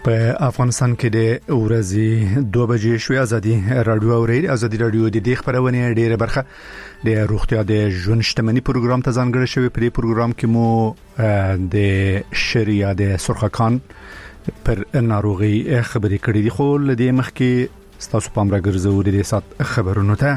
په افغانستان کې د ورځې 2 بجې شوې ازادي رادیو اوري ازادي رادیو د دې خبرونه ډیره برخه د روغتیا د ژوند شتمنۍ پروګرام ته ځانګړی شوی. په پروګرام کې مو د شریعه د سرخکان پر ناروغي خبرې کړې دي، خو لدې مخکې تاسو پام راګرځو د سات خبرونو ته.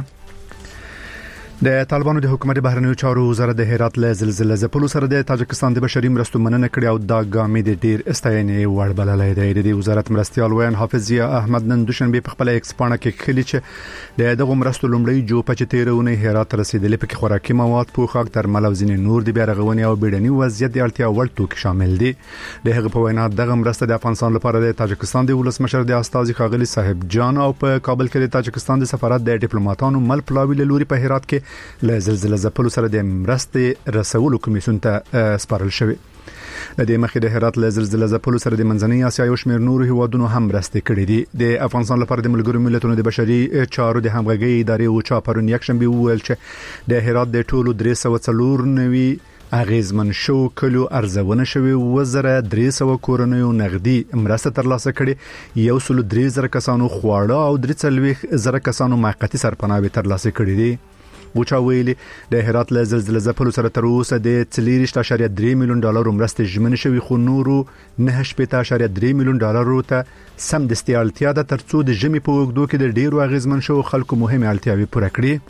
د طالبانو د حکومت بهرنیو چارو وزارت د هرات له زلزلې ځپلو سره د تاجکستان د بشري مرستو مننه کړې او دا ګامې د ډیر استاینې وړ بللې ده. د وزارت مرستيال وین حافظ احمد نن دوشنبه په خپل ایکس پاڼه کې خلی چې دغه مرستو لومړی جو پچتیرونه هرات رسیدلې، په خوراکي مواد، پوښاک، درمل او ځینې نور د بیرغونی او بیړنی وضعیت د اړتیا وړ توکي شامل دي. د هغه په وینا دغه مرسته د افغانستان لپاره د تاجکستان د ولسمشر د استاذ خاغلی صاحب جان او په کابل کې د تاجکستان د سفارت د ډیپلوماټانو مل پلاوی لوري په هرات کې له زلزلې ځپلو سره د مرستې رسولو کمیسیون ته سپارل شوی. د دې مخې د هرات له زلزلې ځپلو سره د منځنۍ اسیا یو شمېر نور هیوادونو هم مرستې کړې دي. د افغانستان لپاره د ملګرو ملتونو د بشري چارو د همغږي ادارې او چا پرون یک شنبه وویل چې د هرات د ټولو 394 اغیزمن شو کلو ارزونه شوی وزره 300 کورنیو نغدي مرسته ترلاسه کړي، 130 کسانو خواړه او 30 کسانو موقتی سرپناه ترلاسه کړي دي. وچا ویلي د هرات له زلزلې ځپلو سره تر اوسه د 3.3 میلیون ډالر مرستې ژمنه شوی، خو نورو 9.3 میلیون ډالر ته سم د استعالتیا د ترڅو د جمی په وګړو کې د ډیرو اغیزمن شو خلکو مهمه اړتیاوي پوره کړي.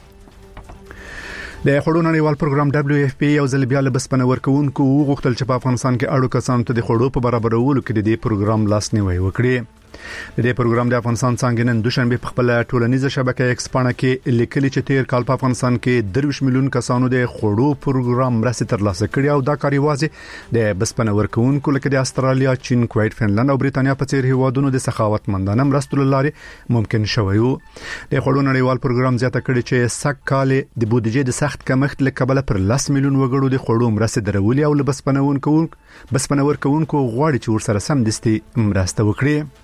د خړو نړیوال پروګرام WFP یو ځل بیا له بسپنه ورکوونکو وغوښتل چې په افغانستان کې اړو کسانو ته د خړو په برابرولو کې د دې پروګرام لاسنیوي وکړي. د دې پروګرام د افغانستان څنګه نن دوشنبه په خپل ټولنیزه شبکې ایکس پاڼه کې لیکلي چې تیر کال په افغانستان کې 30 میلیون کسانو د خړو پروګرام مرسته ترلاسه کړې او دا کار یوازې د بسپنه ورکوونکو لکه د استرالیا، چین، کویت، فنلند او بریتانیا په څیر هیوادونو د سخاوتمندانه مرستو لارې ممکن شوی وو. د خړو نړیوال پروګرام زیاته کړی چې سک کال د بودیجې د سخت کمښت له کبله پر 10 میلیون وګړو د خړو مرسته درولې او بسپنه ورکوونکو غواړي چې ورسره سم دستي مرسته وکړي.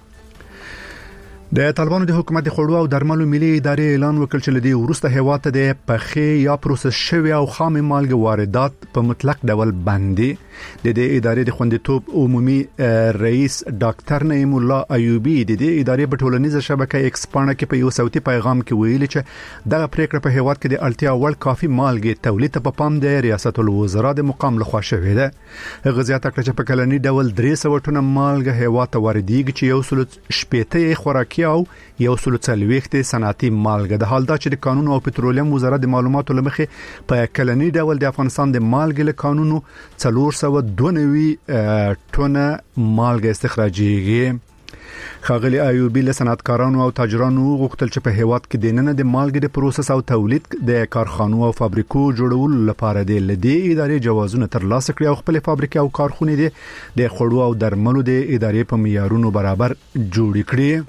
د طالبانو د حکومت د خړو او درملو ملي ادارې اعلان وکړ چې لدی ورسته هیواد ته د پخې یا پروسس شوی او خام مالګه واردات په مطلق ډول باندې. د دې ادارې د خوندیتوب عمومي رئیس ډاکټر نعیم الله ایوبی د دې ادارې په ټولنیزه شبکې ایکس پاڼه کې په یو صوتي پیغام کې ویلي چې دغه پریکړه په هیواد کې د اړتیا وړ کافي مالګه تولید په پام د ریاست الوزرا د مقام لخوا شوې ده. هغه زیاته کړ چې په کلنی ډول 300 ټنه مالګه هیواد ته واردېږي چې یو سل شپېته خوراکي او یو سل څلويخته صنعتي مالګه. د حال دا چې د قانون او پټرولیم وزارت د معلوماتو لمخې په کلنی ډول د افغانستان د مالګې له قانونو 492 ټنه مالګه استخراجيږي. خاغلی ایوبی له صنعتکارانو او تاجرانو غوښتل چې په هیواد کې د نن د مالګې د پروسس او تولید د کارخانو او فابریکو جوړولو لپاره د لدی ادارې جوازونه ترلاسه کړي او خپل فابریکې او کارخونې د خړو او درملو د ادارې په معیارونو برابر جوړ کړي.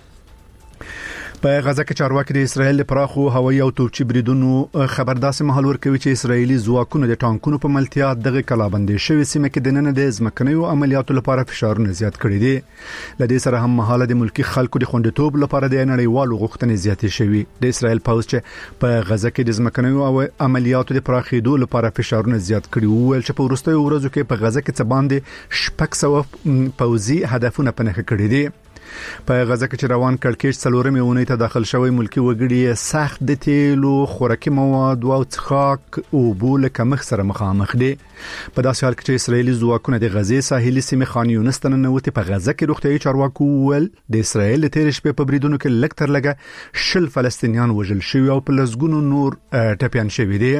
په غزه کې چارواکي د اسرایل لپاره خو هوایي او توپچي بریدونو خبرداسي محل ورکوي چې اسرایلی ځواکونه د ټانکونو په ملتیا دغه کلابندې شوی سیمه کې د نن د ځمکنیو عملیاتو لپاره فشارونه زیات کړي دي. لدې سره هم مهاله د ملکی خلکو د خوندیتوب لپاره د نړیوالو غوښتنې زیاتې شوي. د اسرایل پوځ چې په غزه کې د ځمکنیو عملیاتو د پراخېدو لپاره فشارونه زیات کړي وو چې په وروستیو ورځو کې په غزه کې څه باندې 600 پوځي هدفونه پنهخ کړي دي. په غزه کې روان کړکېچ څلورمه اونۍ ته داخل شوی ملکی وګړي سخت د تیلو، خوراکي مواد او څښاک او بول کمښت سره مخامخ دي. په داسې حال کې چې اسرایلی ځواکونه د غزې ساحلي سیمې خان یونس ته ننوتي، په غزه کې روغتيایي چارواکو ول د اسرایل تیر شپه په بریدونو کې لږ تر لږه 10 فلسطینیان وژل شوي او په لسګونو نور ټپيان شوي دي.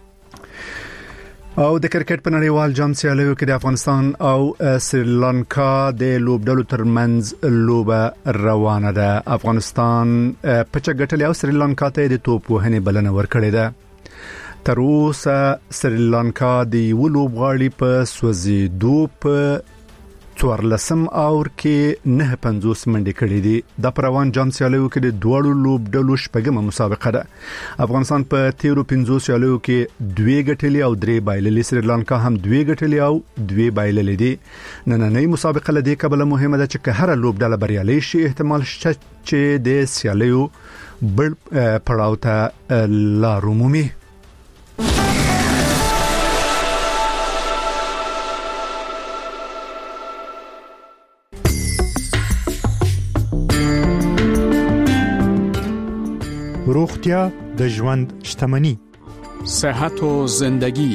او د کرکټ په نړیوال جام سیالیو کې د افغانستان او سریلانکا د لوبډلو ترمنځ لوبه روانه ده. افغانستان په چګټلې او سریلانکا ته د توپ وهنې بلنه ورکړې ده. تر اوسه سریلانکا د یو لوبغاړي په سوځېدو په 14 اور کې 950 منډې کړې دي. د پروان جام سیالیو کې د دوړو لوبډلو شپږمه مسابقه ده. افغانستان په 13 سیالیو کې 2 ګټلې او 3 بایللې، سریلانکا هم 2 ګټلې او 2 بایللې دي. نننۍ مسابقه لدې کبله مهمه ده چې هر لوبډله بریالي شي، احتمال شته چې د سیالیو بل پړاو ته لار عمومي. روغتیا د ژوند شتمني. صحت و زندگی.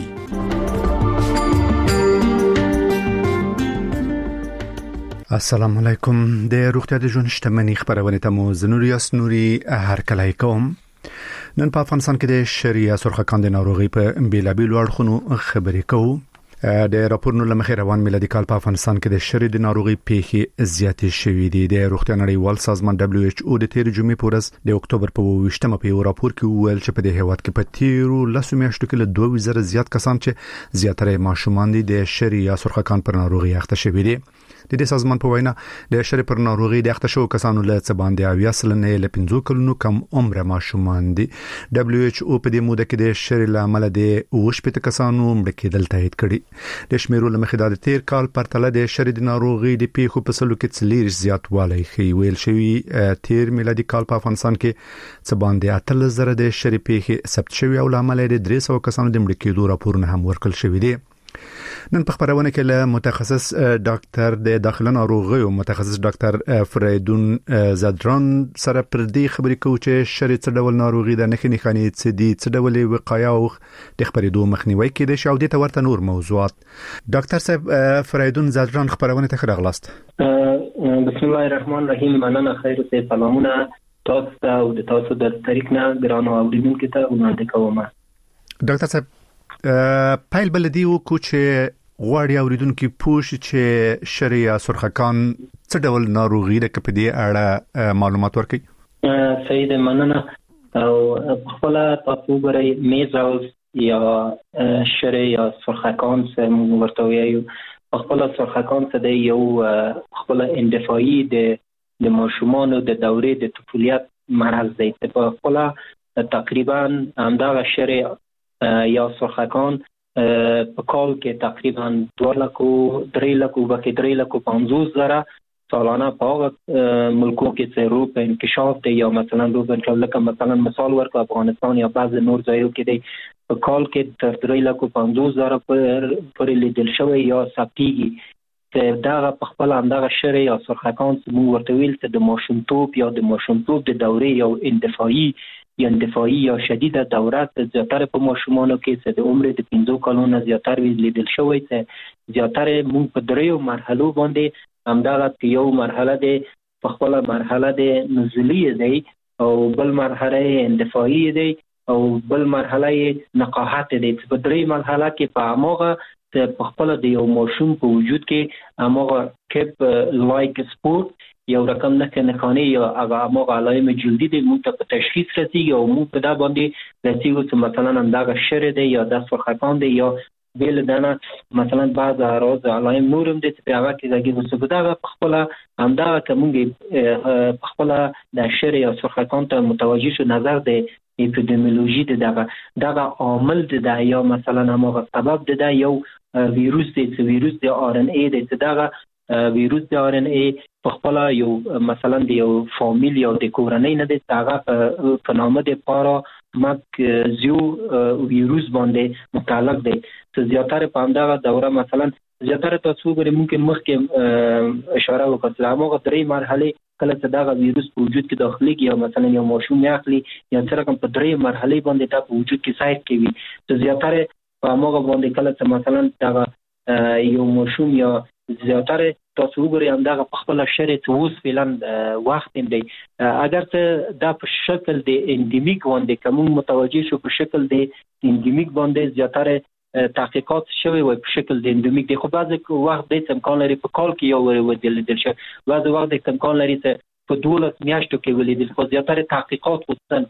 السلام علیکم. د روغتیا د ژوند شتمني خبرونه ته مو زنوري اسنوري هر کله کوم. نن په افغانستان کې د شریعه سرخه کاندې ناروغي په بیلابیلو اړخونو خبرې کوو. د راپورونو لمخې روان میلادي کال په افغانستان کې د شری د ناروغي پیښې زیاتې شوې دي. د روغتیا نړیوال سازمان WHO د تیر جمعې په ورځ د اکتوبر په 28مه په یو راپور کې وویل چې په دې هیواد کې په تیرو 10 میاشتو کې له 2000 زیات کسان چې زیاتره ماشومان دي د شری یا سرخه کان پر ناروغي اخته شوي دي. د دې سازمان په وینا د شری پر ناروغي د اخته شو کسانو له څه باندې 20 له 50 کلونو کم عمر ماشومان دي. WHO په دې موده کې د شری له عمل د 80 کسانو مړ کېدل تایید کړي. د شمیرو لمخې د تیر کال پرتله د شری د ناروغي د پیښو په سلو کې څلیر زیاتوالی ښیي. ویل شوی تیر میلادي کال په افغانستان کې څه باندې 3000 د شری پیښې ثبت شوی او عمل د 300 کسانو د مړ کېدو راپورونه هم ورکړل شوی دي. نن په خبرونه کې له متخصص ډاکټر د داخله ناروغیو متخصص ډاکټر فریدون زادران سره پر دې خبرې کوو چې شری څه ډول ناروغي د نښې نښانې څه دي، څه ډول وقایه او د خبرېدو مخنیوي کېدای شي او د تورته نور موضوعات. ډاکټر صاحب فریدون زادران خبرونه ته راغلاست. بسم الله الرحمن الرحیم. مننه. خیر او سلامونه تاسو او د تاسو د طریق نه ګرانو اوریدونکو ته وړاندې کوم. ډاکټر صاحب پایل بلدی وکړو چې غواړي اوریدونکو پوښ چې شری یا سرخه کان څه ډول ناروغي ده په دې اړه معلومات ورکړي. سید مننه. او خپل تاسو غواړئ میزلز یا شری یا سرخه کان څه ورته وایي. خپل سرخه کان څه دی؟ یو خپل اندفاعي د ماشومان د دورې د طفولیت مرض دی. په خپل تقریبا همدغه شری یا سرخه کان په کال کې تقریبا 2,350,000 سالانه په ملکو کې څه روپ انکشاف دی یا مثلا روپ انکشاف مثلا مثال ورکو افغانستان یا بعض نور ځایو کې دی په کال کې تر 3,50,000 پر لیدل شوی یا ثبتېږي. دا په خپل همدغه شری یا سرخه کان مو ورته ویل چې د ماشومتوب یا د ماشومتوب د دورې یو اندفاعي یا شدیده دوره زیاتره په ماشومانو کې د عمر د 15 کلونو زیاتره لیدل شوی. چې زیاتره موږ په دریو مرحلو باندې همدغه یو مرحله د په خپل مرحله د نزولي دی او بل مرحله اندفاعي دی او بل مرحله نقاحت دی. په درې مرحله کې په اماغه په خپل د یو ماشوم په وجود کې اماغه کپ لایک سپورت یو رقم نښانې یا هغه علائم جلدی د موږ په تشخیص رسیږي او موږ په دا باندې رسیږو چې مثلا همدغه شری دی یا د سرخه کان دی یا بیل دانه مثلا بعض اعراض علائم نورم دي چې هغه کې زګي وسګداغه په خپل همدغه کومږي په خپل د شری یا سرخه کان ته متوجه شو نظر دی اپیدمیولوژي دغه عامل دی یا مثلا هغه سبب دی یو ویروس دی چې ویروس د آر ان ای دی چې دغه ویروس د آر ان ای په خپل یو مثلا د یو فامیل یا د کورنۍ نه دی هغه په نامه د پارا مکزیو ویروس باندې متعلق دی. چې زیاتره په همدغه دوره مثلا زیاتره تاسو غواړئ ممکن مخکې اشاره وکړم هغه درې مرحله کله چې دغه ویروس په وجود کې داخليږي یا مثلا یو ماشوم یاخلي یا څنګه کوم په درې مرحله باندې دا په وجود کې سایت کوي. چې زیاتره په هغه باندې کله چې مثلا دغه یو ماشوم یا زیاتره تاسو وګورئ همدغه په خپل شری اوس فعلا وخت دی اگر ته دا په شکل د اندیمیک باندې کوم متوجه شو په شکل د اندیمیک باندې زیاتره تحقیقات شوی وي په شکل د اندیمیک دی. خو بعض وخت د امکان لري په کال کې یو ودل شي بعض وخت د امکان لري چې په 12 میاشتو کې ولیدل. خو زیاتره تحقیقات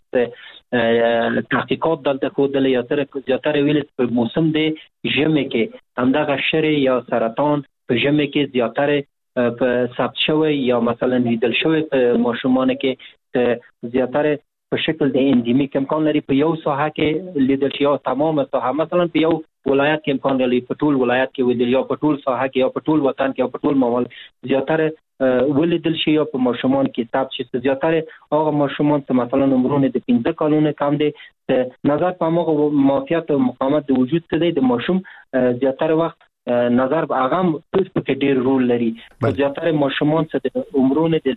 وستن تحقیقات دلته کودل یا زیاتره ویل په موسم د ژمي کې همدغه شری یا سرطان په ژمي کې زیاتره په ثبت شوی یا مثلا لیدل شوی په ماشومان کې زیاتره په شکل د اندیمیک امکان لري په یو ساحه کې لیدل شي یا تمام ساحه مثلا په یو ولایت کې امکان لري په ټول ولایت کې ولیدل یا په ټول ساحه کې یا په ټول وطن کې یا په ټول ممال زیاتره ولیدل شي یا په ماشومان کې ثبت شي. زیاتره هغه ماشومان چې مثلا عمرونه د 15 کلونو کم دي نظر په هغه معافیت او مقاومت د وجود څخه د ماشوم زیاتره وخت نظر به هغه په ډېر رول لري. زیاتره ماشومان چې د عمرونه د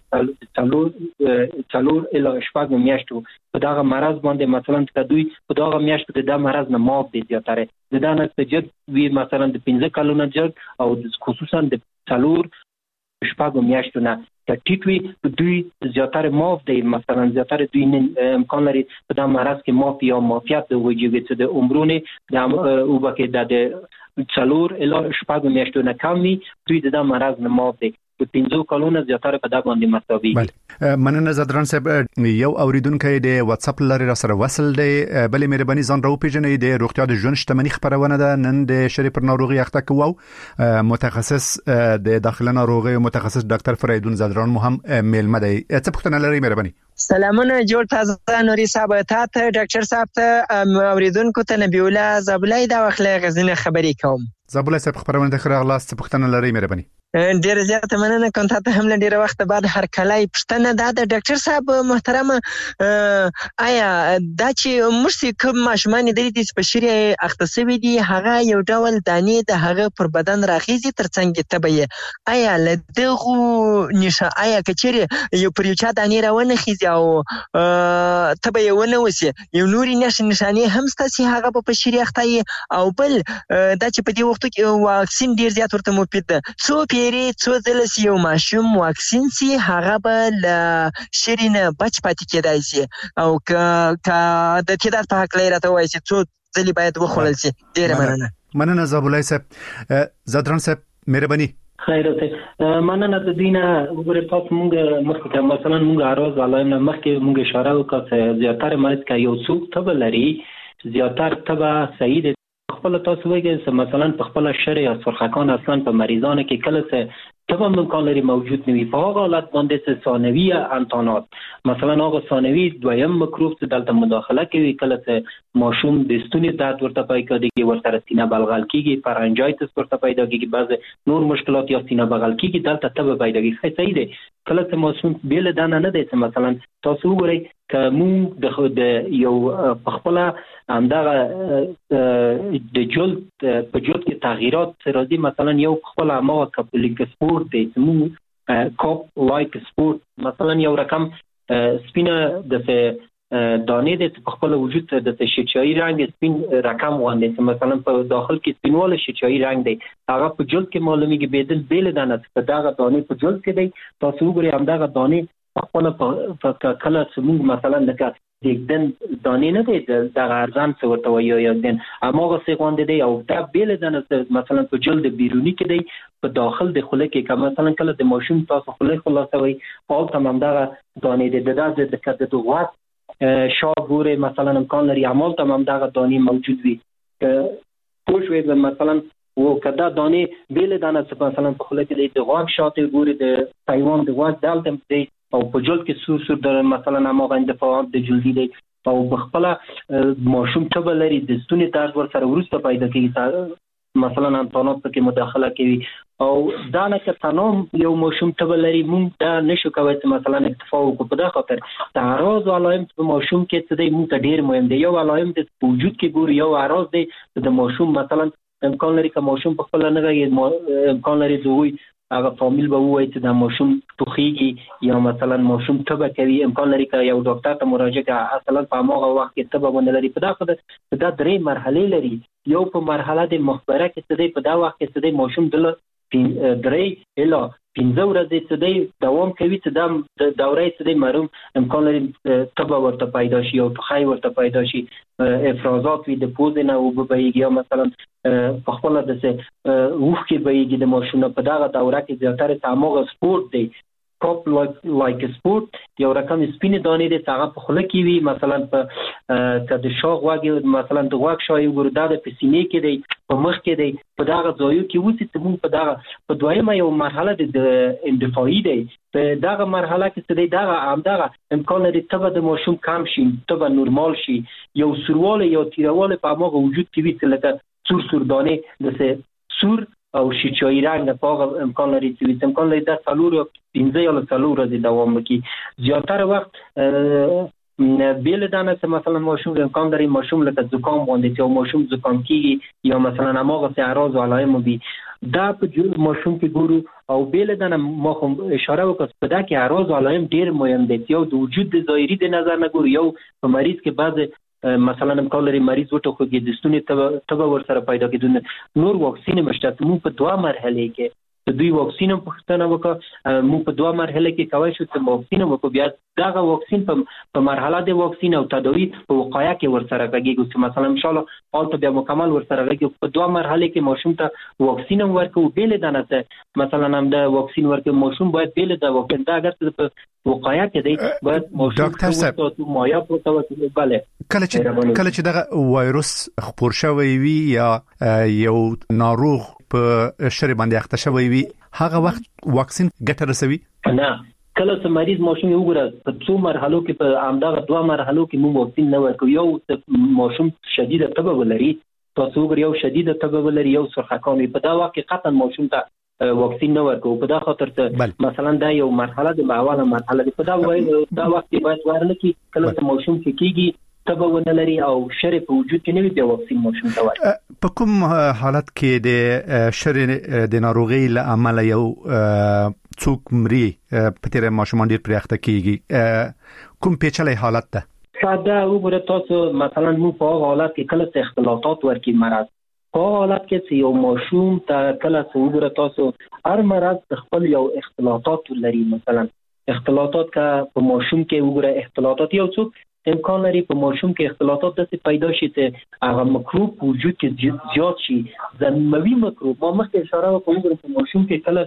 4 الی 6 میاشتو په دغه مرض باندې مثلا که دوی په دغه میاشتو د مرض نه معاف دي، زیاتره د دانه سجد وی مثلا د 15 کلونو جګ او خصوصا د 4 میاشتو نه ټیټ وي، دوی زیاتره معاف دي. مثلا زیاتره دوی امکان لري په دغه مرض کې معاف یا معافیت وجوي چې د عمرونه د او بکې د 4 الی 6 میاشتو نه کم وي، دوی د مرض نه معاف دي. په 15 کلونو زیاتره په دغه باندې مساوي. مننه زدران صاحب. یو اوریدونکو د واتس اپ لري را سره وصل دی. بلې مهرباني ځان راو پیژنې د روغتیا د ژوند شتمنۍ خبرونه ده. نن د شری پر ناروغي اخته کوو متخصص د داخله ناروغي متخصص ډاکټر فریدون زدران مو هم میلمه دی. څه پوښتنه لري مهرباني؟ سلامونه جوړ تازه نوري صاحب ته ډاکټر صاحب ته اوریدونکو ته نبی الله زبلای دا وخت غزنه خبري کوم. زبلای صاحب خبرونه د خره غلاس څه پوښتنه لري مهرباني؟ ډیر زیاته مننه کوم. ته هم له ډیره وخت بعد هر کله پښتنه د ډاکټر صاحب محترم آیا دا چې مرسي کوم ماشومان د دې سپشري اختصوي دي هغه یو ډول دانې د هغه پر بدن راخیزي ترڅنګ تبې آیا لدغه نشه آیا کچېره یو پر یو چا دانې راونه خيزي او تبې ونه وسی یو نوري نشانه هم ستاسي هغه په بشري اخته او بل دا چې په دې وخت کې واکسین ډیر زیات ورته مفید ده. څو ځله چې یو ماشوم واکسین سي هغه به له شرینه بچ پاتې کېدای سي او که د تعداد په حق لري راته وایي چې څو ځلې باید وخوړل سي. ډېره مننه. مننه زابلای صاحب. زدران صاحب مهرباني. خیر اوسه. مننه د دینه وګوره تاسو مونږ مخکې مثلا مونږ اراز علائم مخکې مونږ اشاره وکړه چې زیاتره مرض کا یو څوک تبه لري، زیاتره تبه صحیح ده. خپل تاسو وایي مثلا په خپل شری یا سرخکان اصلا په مریضانو کې کله څه تبه امکان لري موجود نوي. په هغه حالت باندې څه ثانوي انتانات مثلا هغه ثانوي دویم مکروب چې دلته مداخله کوي، کله څه ماشوم د ستوني درد ورته پیدا کېږي، ورته سینه بلغل کېږي، پرنجایتس ورته پیدا کېږي، بعض نور مشکلات یا سینه بلغل کېږي، دلته تبه پیدا کېږي. صحیح ده. کله چې ماشوم بیل دانه نه دی مثلا تاسو وګورئ که مو د یو په خپل همدغه د جلد په جلد کې تغییرات راځي، مثلا یو خپل ما کاپولیک سپورت دی مو کاپ لایک سپورت مثلا یو رقم سپینه د دانې د خپل وجود د شیچایی رنگ سپین رقم وانه مثلا په داخل کې سپینواله شیچایی رنگ دی، هغه په جلد کې معلومیږي بدل بیل دانه په دغه دانې په جلد کې دی. تاسو وګورئ همدغه دانې خپل په کله څنګه مثلا لکه دګدن دانې نه دی د ارزان څه ورته وایي یا دن اماغه څه غوند دی او دا بیل دانه مثلا په جلد بیرونی کې دی په داخل د خوله کې که مثلا کله د ماشوم تاسو خوله خلاصوي او تمام دغه دانې د کده د غوات شاګوره مثلا امکان لري عمل تمام دغه دانې موجود وي. پوښوي مثلا و کدا دانې بیل دانه مثلا په خوله کې د غوږ شاته ګوري د حیوان د غوږ دالته دی او په جلد کې سور در مثلا هغه اندفاعات د جلدی دی او بخپله ماشوم تبه لري د ستوني درد ور سره ورسته پیدا کیږي مثلا انتانات کې مداخله کوي او دا نه که تنام یو ماشوم تبه لري مونږ دا نشو کوي چې مثلا اکتفا وکړو په دغه خاطر د اعراض او علائم په ماشوم کې څه دی مونږ ته ډیر مهم دی. یو علائم د وجود کې ګوري، یو اعراض دی د ماشوم مثلا امکان لري که ماشوم په خپل نه غږی امکان لري دوی هغه فامیل به وایي چې د ماشوم ټوخیږي یا مثلا ماشوم تبه کوي، امکان لري که یو ډاکټر ته مراجعه کوي اصلا په هغه وخت کې تبه ونه لري. په دا درې مرحلې لري. یو په مرحله د مخبره کې څه دی په دا وخت کې څه دی ماشوم د 3 الی 15 ورځې څه دی دوام کوي چې دا دوره څه دی مروم امکان لري تبه ورته پیدا شي او ټوخی ورته پیدا شي، افرازات وي د پوزې نه وبهیږي یا مثلا په خپل د اوښ کې بهیږي د ماشوم په دغه دوره کې زیاتره تماغه سپورت دی کاپ لایک سپورت یو رقم سپینې دانې دي هغه په خوله کې وي مثلا په د شاغ واګي مثلا د واګ شای ګوردا د پسینې کې دی په مخ کې دی په دغه ځایو کې وسی ته مون په دغه په دویمه یو مرحله د اندفاعي دی په دغه مرحله کې څه دی دغه همدغه امکان لري تبه د ماشوم کم شي تبه نورمال شي یو سورواله یا تیرواله په هغه وجود کې وي لکه سور دانې د سور او شیچایی رنگ په امکان لري چې امکان لري د 4 یا 15 یا 4 ورځې دوام وکړي. زیاتره وخت بیل دانه چې مثلا ماشوم امکان داره ماشوم لکه زکام باندې یا ماشوم زکام کیږي یا مثلا هغه څه اعراض او علائم بي دا په ماشوم کې ګورو او بیل دانه ما خو اشاره وکړه په دا کې اعراض او علائم ډیر مهم دي یو د وجود د ظاهري د نظر نه ګورو یو په مریض کې بعض مثلا امکان لري مریض وټوخیږي د ستوني تبه ورسره پیدا کېدون نور واکسین مشته مو په 2 مرحله کې د دوی واکسین په پښتنه وکړه مو په 2 مرحله کې کوي شو چې واکسین وکړو بیا دا واکسین په مرحله د واکسین او تداوی په وقایه کې ورسره راګیږي چې مثلا ان شاء الله حالت بیا مکمل ورسره راګیږي په 2 مرحله کې ماشوم ته واکسین ورکو بیل دانه ته مثلا هم د واکسین ورکو ماشوم باید بیل د واکسین دا اگر په وقایه کې دی باید ماشوم ډاکټر صاحب مایا پروتو bale کله چې دغه وایروس خپور شوی وي یا یو ناروغ په شری باندې اخته شوی وي هغه وخت واکسین ګټه رسوي نه کله چې مریض ماشوم یو ګره په 2 مرحلو کې په همدغه 2 مرحلو کې مو واکسین نه ورکو یو ماشوم شدید تبه ولري تاسو ګر یو شدید تبه ولري یو سرخکان په دا وخت کې قطعا ماشوم ته واکسین نه ورکو په دا خاطر ته مثلا دا یو مرحله د اوله مرحله په دا وخت کې باید ورنکي کله چې ماشوم کې کیږي تبه ونه لري او شری په وجود کې نه وي د واکسین ماشوم ته ورکړي په کوم حالت کې د شری د ناروغي له عمل یو څوک مري په تیر ماشومان ډیر پرېخته کیږي کوم پیچلې حالت ده ساده وګوره تاسو مثلا مو په حالت کې کله اختلاطات ورکی مرض په حالت کې چې یو ماشوم ته کله وګوره تاسو هر مرض خپل یو اختلاطات لري مثلا اختلاطات کا په ماشوم کې وګوره اختلاطات یو څوک امکان لري په ماشوم کې اختلاطات داسې پیدا شي چې هغه میکروب وجود کې زیات شي زموي میکروب ما مخکې اشاره وکړم په ماشوم کې کله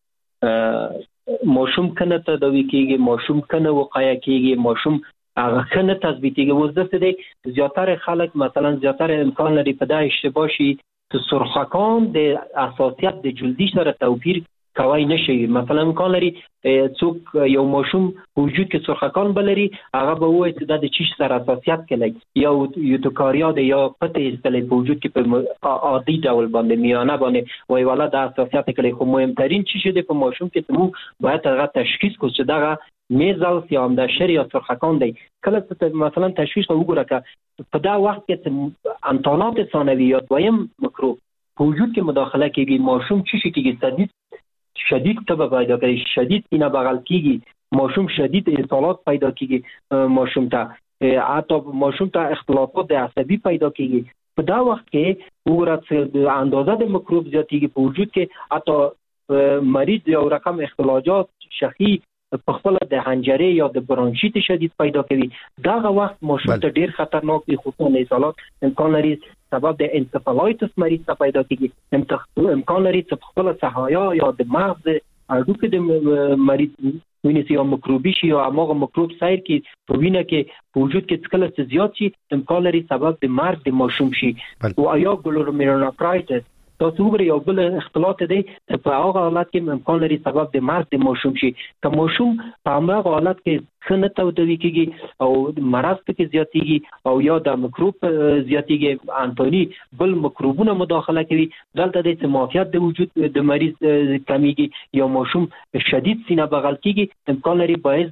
ته ماشوم کنه تداوی کیږي ماشوم کنه وقایه کیږي ماشوم هغه کنه تثبیتیږي وزدته دي زیاتره خلک مثلا زیاتره امکان لري په دا اشتباه شي چې سرخکان د اساسیت د جلدی سره توپیر کوي نشي مثلا امکان لري څوک یو ماشوم وجود کې سرخکان بلري هغه به وایي چې د چیش سره اساسیت کوي یا یوتوکاریا د یا پته استلې په وجود کې په عادي ډول باندې میانه باندې وایي والا د اساسیت کوي خو مهمترین چیز دی په ماشوم کې مو باید هغه تشخیص کو چې دا میزلز یا هم د شری یا سرخکان دی کله چې مثلا تشخیص وګوره که په دا وخت کې انتانات ثانوي یا دویم میکروب په وجود کې مداخله کوي ماشوم چی شي کېږي شدید تبه پیدا کوي شدید سینه بغل کیږي ماشوم شدید اصالات پیدا کیږي ماشوم ته حتی ماشوم ته اختلافات عصبی پیدا کیږي په دا وخت کې وګورئ د اندازه د میکروب زیاتیږي په وجود کې حتی مریض یو رقم اختلاجات شخی په خپل د حنجره یا د برانشیت شدید پیدا کوي دا وخت ماشوم ته ډیر خطرناک دي خصوصا اصالات امکان لري سبب د انسفالایتس مریض ته پیدا کیږي امکان لري چې خپل صحایا یا د مغز اډوکه د مریض ویني یا میکروبي شي یا هغه میکروب سیر کی په وینه کې په وجود کې کله چې زیات شي امکان لري سبب د مرګ د ماشوم شي او یا ګلومیرولونفرایټس تاسو وګورئ یو بل اختلاط دی په هغه حالت کې امکان لري سبب د مرګ د ماشوم شي که ماشوم په هغه حالت کې څنګه تودوي کیږي او مرض کې زیاتیږي او یا د میکروب زیاتیږي انټونی بل میکروبونه مداخله کوي دلته د معافیت د وجود د مریض کمیږي یا ماشوم شدید سینه بغل کیږي امکان لري باعث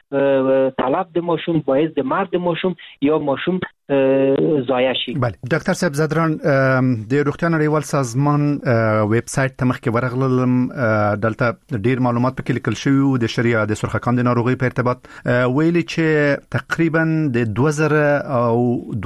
د طلب د ماشوم باعث د مرګ د ماشوم یا ماشوم ضایع شي. بله ډاکټر صاحب زدران د روغتیا نړیوال سازمان ویب سټ ته مخکې ورغلم دلته ډیر معلومات پکې لیکل شوی د شریعه د سرخکان د ناروغي په ارتباط ویلي چې تقریبا د 2000 او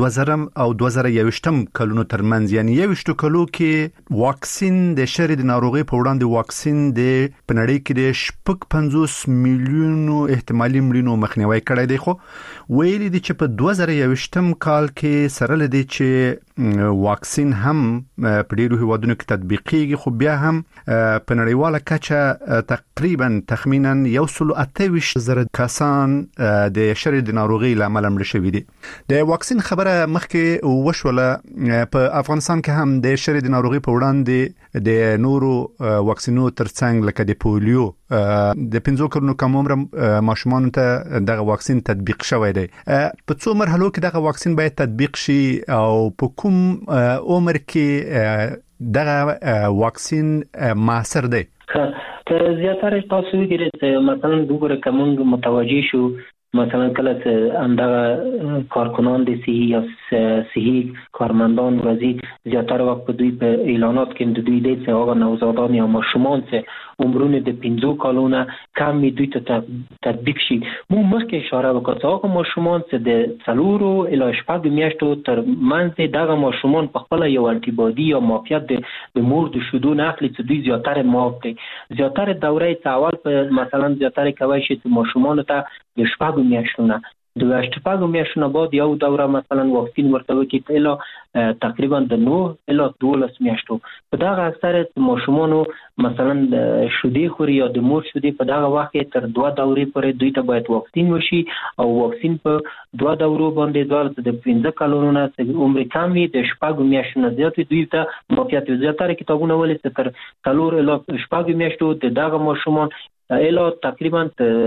2021 کلونو ترمنځ یعنی 21 کلو کې واکسین د شری د ناروغي په وړاندې واکسین د پنړی کې د 50 میلیونو احتمالي مړینو مخنیوي کړی دی خو ویلي دي چې په 2021 کال کې سره لدی چې واکسین هم په ډیرو هیوادونو کې تطبیقیږي خو بیا هم په نړیواله کچه تقریبا تخمینا 128,000 کسان د شری د ناروغي لامل مړ شوي دي. د واکسین خبره مخکې وشوله په افغانستان کې هم د شری د ناروغي په وړاندې د نورو واکسینو ترڅنګ لکه د پولیو د 15 کلونو کم عمر ماشومان ته دغه واکسین تطبیق شوی دی. په څو مرحلو کې دغه واکسین باید تطبیق شي او په کوم عمر کې دغه واکسین موثر دی؟ زیاتره تاسو وګورئ مثلا وګوره کوم متوجي شو مثلا کله اندغه کارکنان د صحي یا صحي کارمندان ورځي زیاتره وخت په دوی په اعلانات کې د دوی د هغه نوزادان یا ماشومان چې عمرونه د 15 کالونه کم می دوی ته تطبیق شي. مو مخکې اشاره وکړه چې هغه ماشومان چې د 4 الی 8 میاشتو تر منځ دغه ماشومان په خپل یو انټي بادي یا معافیت د مور د شیدو نه اخلي چې دوی زیاتره معاف دي. زیاتره دوره اول په مثلا زیاتره کوي چې ماشومان ته د 8 میاشتو نه د 8 میاشتو بعد یو دوره مثلا واکسین ورته وکړي اله تقریبا د 9 اله 12 میاشتو. په دغه اکثر ماشومان مثلا شودې خوري یا د مور شودې په دغه وخت تر 2 دورې پورې دوی ته باید واکسین وشي او واکسین په 2 دورو باندې د 15 کالونو نه عمر کم وي د 8 میاشتو نه زیات دوی ته موقعیت زیاتره کتابونه ولې تر 4 اله 8 میاشتو د دغه ماشومان اله تقریبا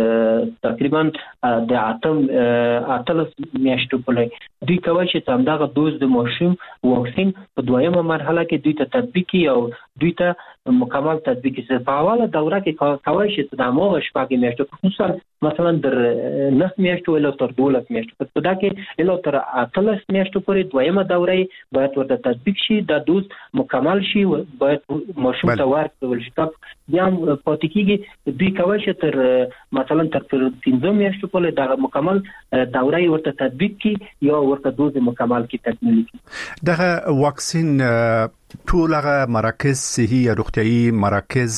د اتل میاشتو په لای دوی کوي چې همدغه دوز د ماشوم واکسین په دویمه مرحله کې دوی ته تطبیقي او دوی ته مکمل تطبیقي سره په اوله دوره کې کوي چې د مو شپږ میاشتو خصوصا مثلا در 9 میاشتو اله تر 12 میاشتو په دا کې اله تر 18 میاشتو پورې دویمه دوره باید ورته تطبیق شي د دوز مکمل شي باید ماشوم ته ورکول شي بیا پاتې کېږي دوی کوي چې تر مثلا تر 15 میاشتو پورې د مکمل دوره ورته تطبیق کی یا ورته دوز مکمل کی تکمیل کی. دغه واکسین ټول هغه مراکز صحي یا روغتيایي مراکز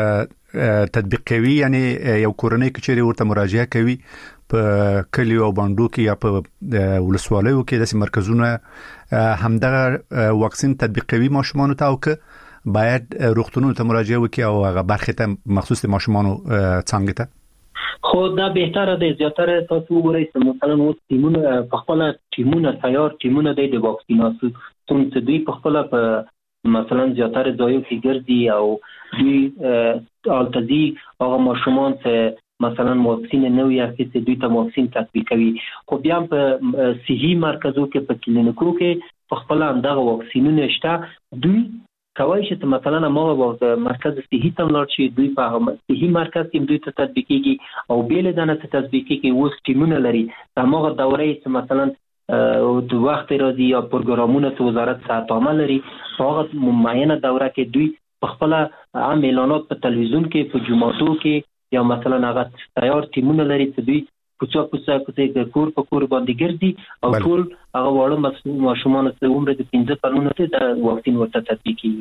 تطبیق کوي یعنی یو کورنۍ کچېری ورته مراجعه کوي په کلیو او باندو کې یا په ولسوالیو کې د مرکزونو همدغه واکسین تطبیق کوي ماشومان ته او که باید روغتونونو ته مراجعه وکړي او هغه برخه ته مخصوص ماشومان څنګه ته خو دا بهتره دی زیاتره تاسو وګورئ چې مثلا اوس ټیمونه په خپل ټیمونه تیار ټیمونه د واکسیناسیون څنګه دوی په خپل په مثلا زیاتره ځایو کې ګرځي او دوی التزی هغه ماشومان چې مثلا واکسین نه وي چې دوی ته واکسین تطبیق کوي خو بیا په صحي مرکزو کې په کلینیکو کې په خپل اندغه واکسینونه شته دوی کوي چې مثلا موږ مرکز صحي ته لاړ شي دوی په صحي مرکز کې دوی ته تطبیقيږي او بیل دانه ته تطبیقيږي اوس ټیمونه لري هغه دوره چې مثلا د وخت راځي یا پروګرامونه چې وزارت ساتامه لري هغه معینه دوره کې دوی په خپل عام اعلانات په تلویزیون کې په جمعاتو کې یا مثلا هغه تیار ټیمونه لري چې دوی کوڅه کور په کور باندې ګرځي او ټول هغه وړو ماشومان چې عمر د 15 کلونو ته د واکسین ورته تطبیقي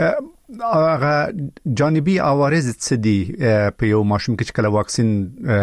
هغه جانبي عوارض څه دي په یو ماشوم کې چې کله واکسین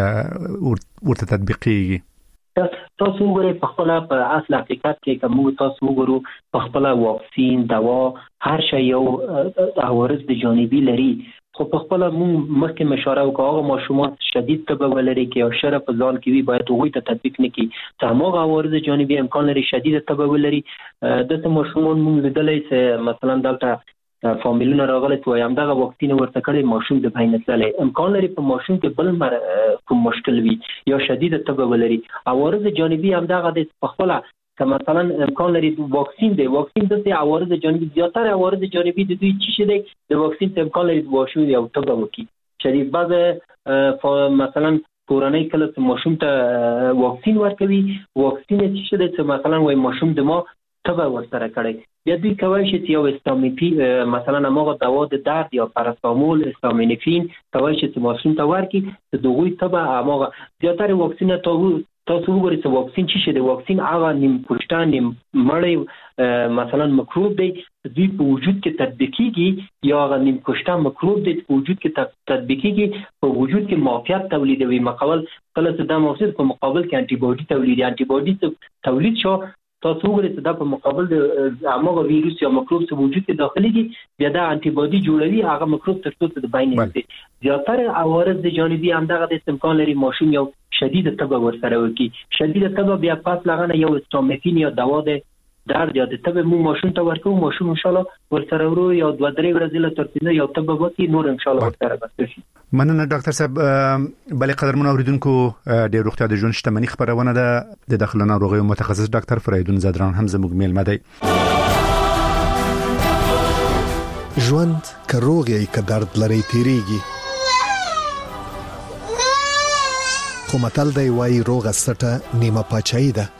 ورته تطبیقي تاسو وګورئ په خپل په اصل حقیقت کې کوم تاسو وګورو په خپل واکسین دوا هر شی یو عوارض د جانبي لري خو په خپل مخکې مشوره وکړه هغه ماشومان شدید تبه ولري کې او شرف ځان کې وي باید هغه ته تطبیق نکړي چې هغه عوارض جانبي امکان لري شدید تبه ولري د ماشومان موږ لیدلې چې مثلا دلته فامیلونه راغلي چې هم دغه واکسین ورته کړي ماشوم د بینتلې امکان لري په ماشوم کې بل کوم مشکل وي یا شدید تبه ولري عوارض جانبي هم دغه د خپل که مثلا امکان لري واکسین د څه عوارض جانبي زیاتره عوارض جانبي د دوی چی شي د واکسین ته امکان لري واښو یا تبه وکي شریف بعض مثلا کورنۍ کله ماشوم ته واکسین ورکوي واکسین چې شي د مثلا وای ماشوم د ما تبه ورسره کړي بیا دوی کوي چې یو استامینوفین مثلا هغه دوا د درد یا پاراسټامول استامینوفین کوي چې ماشوم ته ورکي د دوی تبه هغه زیاتره واکسین تاسو وګورئ چې واکسین چې د واکسین هغه نیم کوشتان نیم مړی مثلا مکروب دی دوی په وجود کې تطبیقيږي یا هغه نیم کوشتان مکروب دی په وجود کې تطبیقيږي په وجود کې معافیت تولیدوي مقابل کله چې د موثر په مقابل کې انټي باډي تولیدي انټي باډي تولید شو تاسو وګورئ چې دا په مقابل د هغه ویروس یا مکروب څخه وجود کې داخليږي بیا د انټي باډي جوړوي هغه مکروب تر څو د باینه دي زیاتره عوارض جانبي همدغه د امکان لري ماشوم یو شدید تبه ورسره وکي شدید تبه بیا پاس لغنه یو استامینوفین یا دوا د درد یا د تبه مو ماشوم ته ورکو ماشوم ان شاء الله ورسره ورو یا 2-3 ورځې له ترتیب یو تبه وکي نور ان شاء الله ورسره بسشي مننه ډاکټر صاحب بلې قدرمن اوریدونکو د روغتیا د ژوند شتمنۍ خبرونه ده د داخله ناروغیو متخصص ډاکټر فریدون زدران هم زموږ میلمه دی ژوند کروغي ک درد لري تیریږي خو متل دی وایي روغه سټه نیمه پاچاهي ده.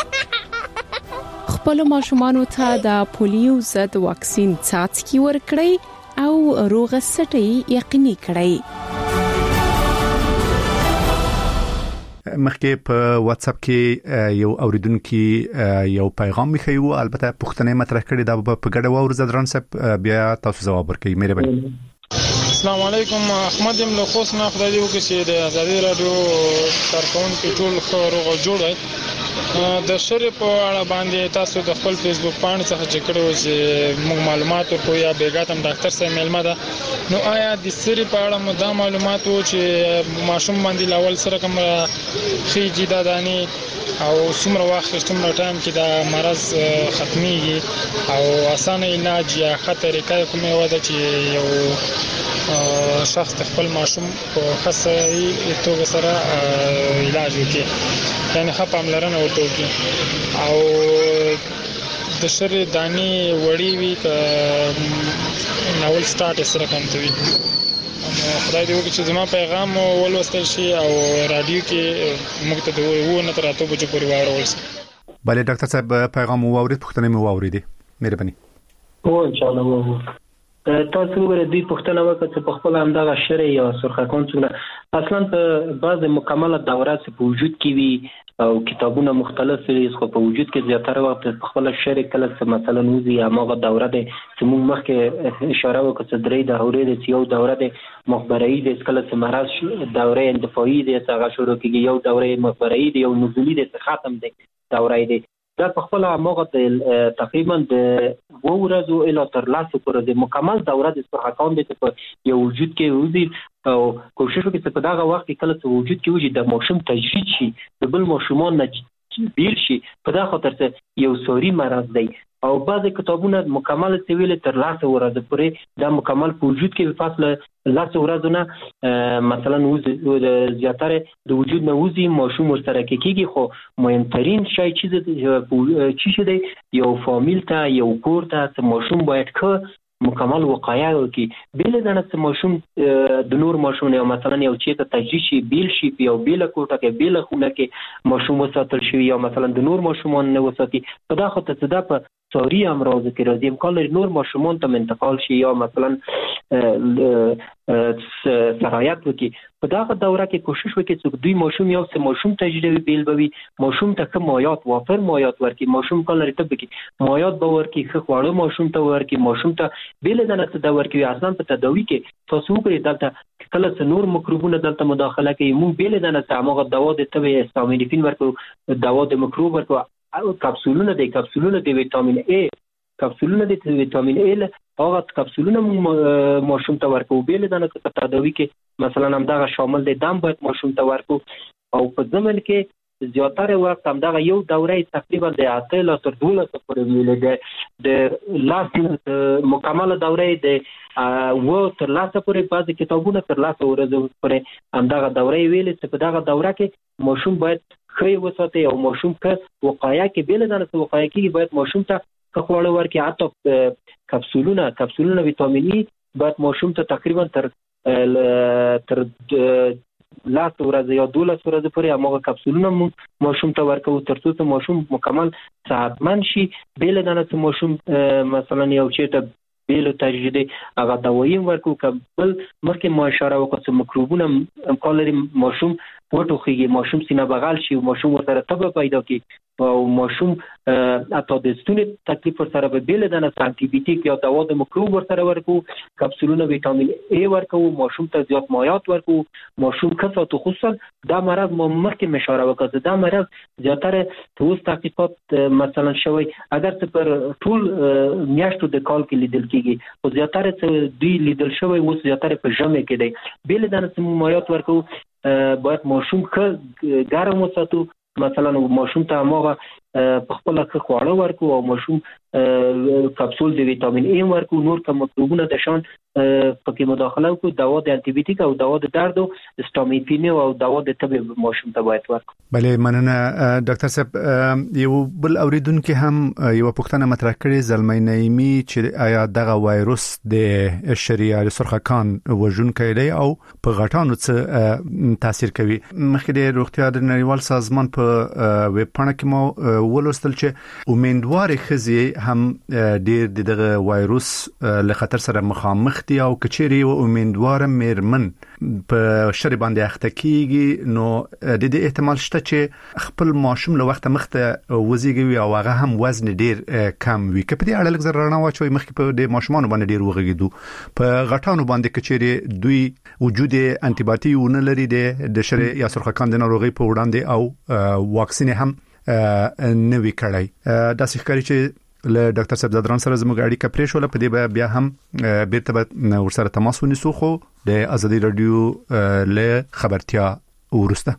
خپل ماشومانو ته د پولیو ضد واکسین څاڅکي ورکړئ او روغه سټه یقیني کړئ. مخکې په واتس اپ کې یو اوریدونکو یو پیغام میخیو، البته پښتنه مطرح کړی دا په ګډه ورزه درن صاحب بیا تاسو جواب ورکړئ. مهرباني. السلام علیکم. احمد یم له خوست نه. خدای دې وکړي چې د ازادي رادیو کارکونکو ټول خبرو جوړ د شری په اړه باندې تاسو د خپل فیسبوک باندې څخه چې کړو چې موږ معلومات ورکو یا بیګاتم ډاکټر صاحب ملما ده، نو آیا د سری په اړه مو دا معلومات و چې ماشوم باندې لاول سره کوم خېجی دادانی او څومره وخت څومره ټایم کې دا مرض ختميږي او اسانه علاج یا خطر کې کومه وده چې یو شخص خپل ماشوم په خاصه توګه سره علاج وکړي، یعنی خپ عملرنه وکړي او د شری دانی وړي وی ک ناول سٹارټ سره کوي. خدای دې وکړي چې زما پیغام ولوستل شي او رادیو کې موږ ته وو نه تر اته بجو پورې واورول شي. بله ډاکټر صاحب پیغام واورید، پښتنه مو واوریدي. مهرباني. ان شاء الله. تاسو ګورئ دوی پښتنه وکړه چې په خپل همدغه شری یا سرخکان څنګه اصلا په بعض مکمله دورات په وجود کې وي او کتابونه مختلف دي، خو په وجود کې زیاتره وخت په خپل شری کله څه مثلا وزي هغه دوره ده چې موږ مخکې اشاره وکړه چې درې د اورې د یو دوره ده مخبري ده، کله چې مرز دوره اندفاعي ده څنګه شروع کیږي، یو دوره مخبري ده، یو نزولي ده ختم ده دوره ده. دا په خپل موقع تقریبا د ورځو اله تر لاسو پر د مکمل دوره د سرحدان د یو وجود کې وزي او کوشش وکړي چې په دغه وخت کې کله چې وجود کې وجود د موشم تجدید شي د بل موشمان نه بیل شي، په دغه خاطر چې یو سوري مرض دی او بعض کتابونه مکمل سویل تر لاسو ورځې پورې د مکمل په وجود کې په فاصله لاسو ورځو نه مثلا زیاتره د وجود نه وزي موشم سره کېږي. خو مهمترین شی چې دی یو فامیل ته یو کور ته موشم باید که مکمل وقایه وکړي، بیل دنه چې موشم د نور موشم یو مثلا یو چې ته تجدید شي بیل شي یو بیل کوټه کې بیل خونه کې موشم وساتل شي یا مثلا د نور موشمان نه وساتي، په دغه خاطر چې دا په سوري امراض کې راځي امکان لري نور موشمان ته انتقال شي یا مثلا سرایت وکړي. په دغه دوره کې کوشش وکړي چې دوی موشم یو څه موشم تجربه بیل بوي، موشم ته کوم مایات وافر مایات ورکړي، موشم کله لري ته کې مایات به ورکړي، خو خواړه موشم ته ورکړي، موشم ته بیل دنه څه دا ورکړي. اصلا په تداوی کې تاسو وګورئ دلته کله چې نور مکروبونه دلته مداخله کوي موږ بیل دنه څه هغه دوا د تبه استامینوفین ورکو، دوا د مکروب ورکو، کپسولونه د ویټامین ای، کپسولونه د ویټامین ای هغه کپسولونه ماشوم ته ورکو. بیل دنه په تداوی کې مثلا هم دا شامل دي دم باید ماشوم ته ورکو او په ضمن کې زیاتره وخت هم دا یو دوره تقریبا د 8 ل تر 12 پورې ویل د لاس مکمل دوره د و تر لاسه پورې بعض کتابونه تر لاسه ورځې پورې هم دا دوره ویل چې په دا دوره کې ماشوم باید خې وساتي او ماشوم که وقایه کې بیل دنه وقایه کې باید ماشوم ته خواړه ورکړي، حتی کپسولونه ویټامین ای باید ماشوم ته تقریبا تر لاس ورځې یا 12 ورځې پورې هغه کپسولونه ماشوم ته ورکو تر څو ماشوم مکمل صحتمند شي. بیل دنه ماشوم مثلا یو چې بیل تجدید هغه دوايي ورکو کبل مخکې ما اشاره وکړه چې مکروبونه امکان لري ماشوم وټوخیږي، ماشوم سینه بغل شي، ماشوم ورته تبه پیدا کوي او ماشوم اته د ستوني تکلیف سره به بیل دنه انټي بیوټیک یا دوا د مکروب ورته ورکو، کپسولونه ویټامین ای ورکو، ماشوم ته زیات مایات ورکو، ماشوم کثرت خصوصا دا مرض مخکې اشاره وکړه دا مرض زیاتره توس تحقیقات مثلا شوی اگر ته پر ټول میاشتو د کال کې لیدل کیږي او زیاتره څه دی لیدل شوی و زیاتره په ژمه کې دی. بیل دنه مایات ورکو باید ماشوم که ګرم وساتو، مثلا ماشوم ته هغه په خپل خواړه ورکو او ماشوم کپسول د ویټامین ای ورکو، نور کوم مکروبونه د شان پکې مداخله وکړو، دوا د انټي بیوټیک او دوا د درد او سټامیپین او دوا د تبه ماشوم ته باید ورکو. بله مننه ډاکټر صاحب. یو بل اوریدونکو هم یو پوښتنه مطرح کړې زلمی نعیمی چې آیا دغه وایروس د شریان سرخکان وژونکی دی او په غټانو څه تاثیر کوي؟ مخکې د روغتیا د نړیوال سازمان په ویب پاڼه کې مو ولوستل چې امیدوار ښځې هم ډېر دغه وایروس له خطر سره مخامخ دي او کچېرې و امیدوار مېرمن په شری باندې اخته کیږي نو د دې احتمال شته چې خپل ماشوم له وخت مخته وزيږي او هغه هم وزن ډېر کم وي. که په دې اړه لږ زر رڼا واچوي مخکې په د ماشومان باندې ډېر وغږیدو په غټانو باندې کچېرې دوی وجود انټي بایوټیک نه لري د شری یا سرخکان د ناروغي په وړاندې او واکسین هم نوي کړی. دا ښکاري چې له ډاکټر صاحب زدران سره زموږ اړیکه پرې شو. په دې بیا هم بیرته ورسره تماس ونیسو خو د ازادي رادیو له خبرتیا ورسته.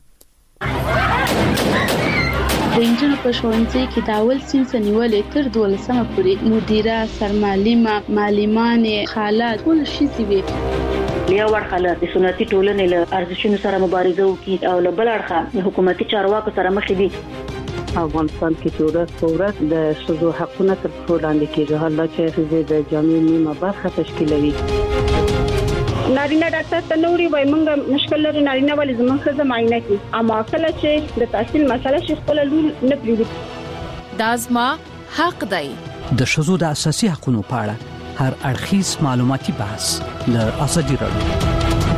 د انجن په ښوونځي کې د اول صنف نیولې تر 12مه پورې مدیره، سرمعلمه، معلمان، خالات ټول شي وي. یو ورخاله د سنتي ټولنې له ارزښتونو سره مبارزه وکړي او له بل اړخه حکومتي چارواکو سره مخ دي. افغانستان کې چې ورځ د شذو حقونه تر څو لاندې کېږي، حالا چې د جامعې نیمه برخه تشکیلوي. نارینه ډاکټر ته نوري وای مونږ مشکل لري، نارینه ولې زموږ ښځه معاینه کوي، اما کله چې د تحصیل مسله شي خپل لول نه پریږدي. دا زما حق دی. د شذو د اساسي حقوقو په اړه هر اړخیز معلوماتي بحث له ازادي رادیو.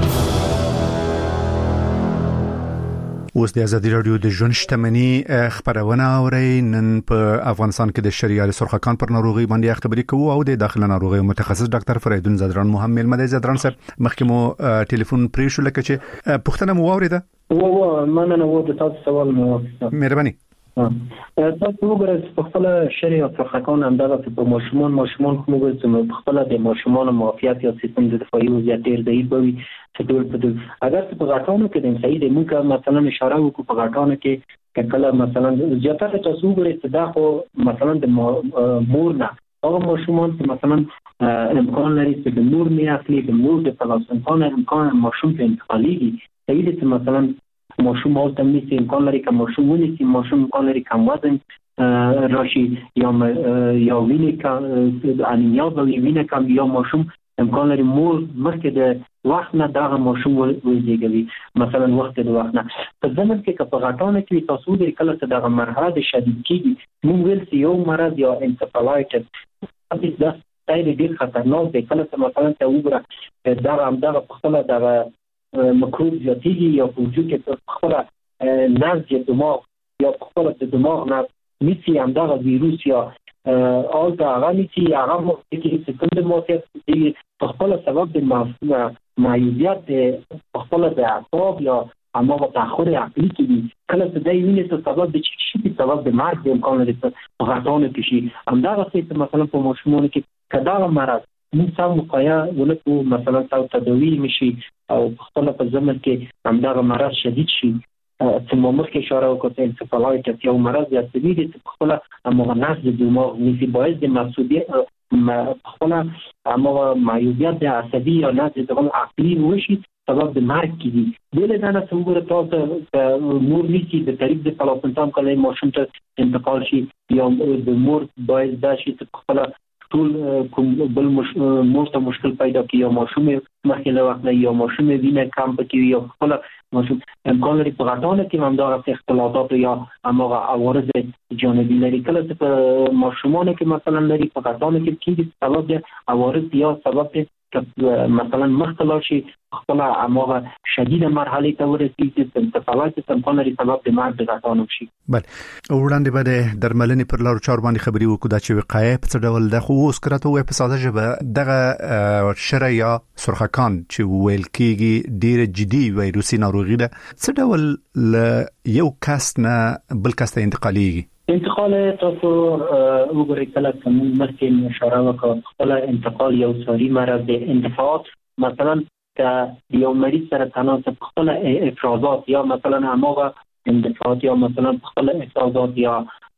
اوس د ازادي رادیو د ژوند شتمنۍ خبرونه اورئ. نن په افغانستان کې د شریان سرخکان پر ناروغي باندې خبرې کوو او د داخله ناروغي متخصص ډاکټر فریدون زدران محمد مدي زدران صاحب مخکې مو ټلیفون پرې شو لکه چې پوښتنه مو واوریده. مننه و د تاسو سوال مو مهرباني. تاسو وګورئ په خپل شریان سرخکان اندازه په ماشومان خو موږ په خپل د ماشومان معافیت یا سیستم د دفاعي وضعیت ډیر دی بوي چې اگر په غاټانو کې د صحیح د موږ مثلا اشاره وکړو په غاټانو کې کله مثلا زیاتره تاسو وګورئ چې دا خو مثلا د مور نه او ماشومان چې مثلا امکان لري چې د مور نه اخلي د مور د پلاسنټان امکان ماشوم ته انتقالي صحیح دي چې مثلا ماشوم او تمیز امکان لري که ماشوم ونیسي، ماشوم امکان لري کم وزن راشي یا وینه کم انیمیا وي، وینه کم یا ماشوم امکان لري مور مخکې د وخت نه دا ماشوم وزيږوي مثلا وخت د وخت نه. په ځمن کې په غاټانو کې تاسو د کله څه د مرحله شدید کېږي موږ ویل چې یو مرض یا انسفالایټس دا ډېر ډېر خطرناک دی. کله چې مثلا ته وګوره دا همدغه په خپله دغه مکروب زیاتېږي یا په وجود کې په خپله نبض دماغ یا په خپله د دماغ نه نیسي همدغه ویروس یا اول دا هغه نیسي هغه کې سیستم د موثیت دی په خپله سبب د معیوبیت په خپله د اعصاب یا هماغه تأخر عقلي کې دي. کله چې دی وینې څه سبب د شي سبب د مرګ د امکان لري په غټانو کې شي. همدغه څه مثلا په ماشومانو کې که دغه مرض موږ سم وقایه ونکړو مثلا سم تداوي وشي او په خپله په ضمن کې همدغه مرض شدید شي چې ما مخکې اشاره وکړه چې انسفالایټس یو مرض زیاتوي دی چې په خپله هماغه نسج د دماغ نیسي باعث د مسؤلیت په خپله هماغه معیوبیت د عصبي یا نسج د عقلي وشي سبب د مرګ کېږي. بلې دا نه چې وګوره تاسو مور نیسي د طریق د پلاسنټام کله ماشوم ته انتقال شي یا د مور باعث دا شي چې په خپله ټول کوم بل مور ته مشکل پیدا کوي یا ماشوم مخکې له وخت نه یا ماشوم وینه کم پکې یا خپل ماشوم امکان لري په غاټانو کې هم دا اختلالات یا هماغه عوارض جانبي لري. کله چې په ماشومانو کې مثلا لري په غاټانو کې کېږي سبب د عوارض یا سبب مثلا مختلف شي خپل هماغه شدید مرحله ته ورسیږي چې انتقالات امکان لري سبب د مرګ د غاټانو شي. بله وړاندې به د درملنې پر لارو چارو باندې خبرې وکړو دا چې وقایه په څه ډول ده خو اوس کرته وای په ساده ژبه دغه شری یا سرخکان چې ویل کېږي ډېر جدي وایروسي ناروغي ده څه ډول له یو کس نه بل کس ته انتقالېږي؟ انتقال تاسو وګورئ کله کوم مخکې اشاره وکړه خپل انتقال یو ساري مرض دی انتفاعات مثلا که یو مریض سره تناسب خپل افرازات یا مثلا هماغه اندفاعات یا مثلا خپل افرازات یا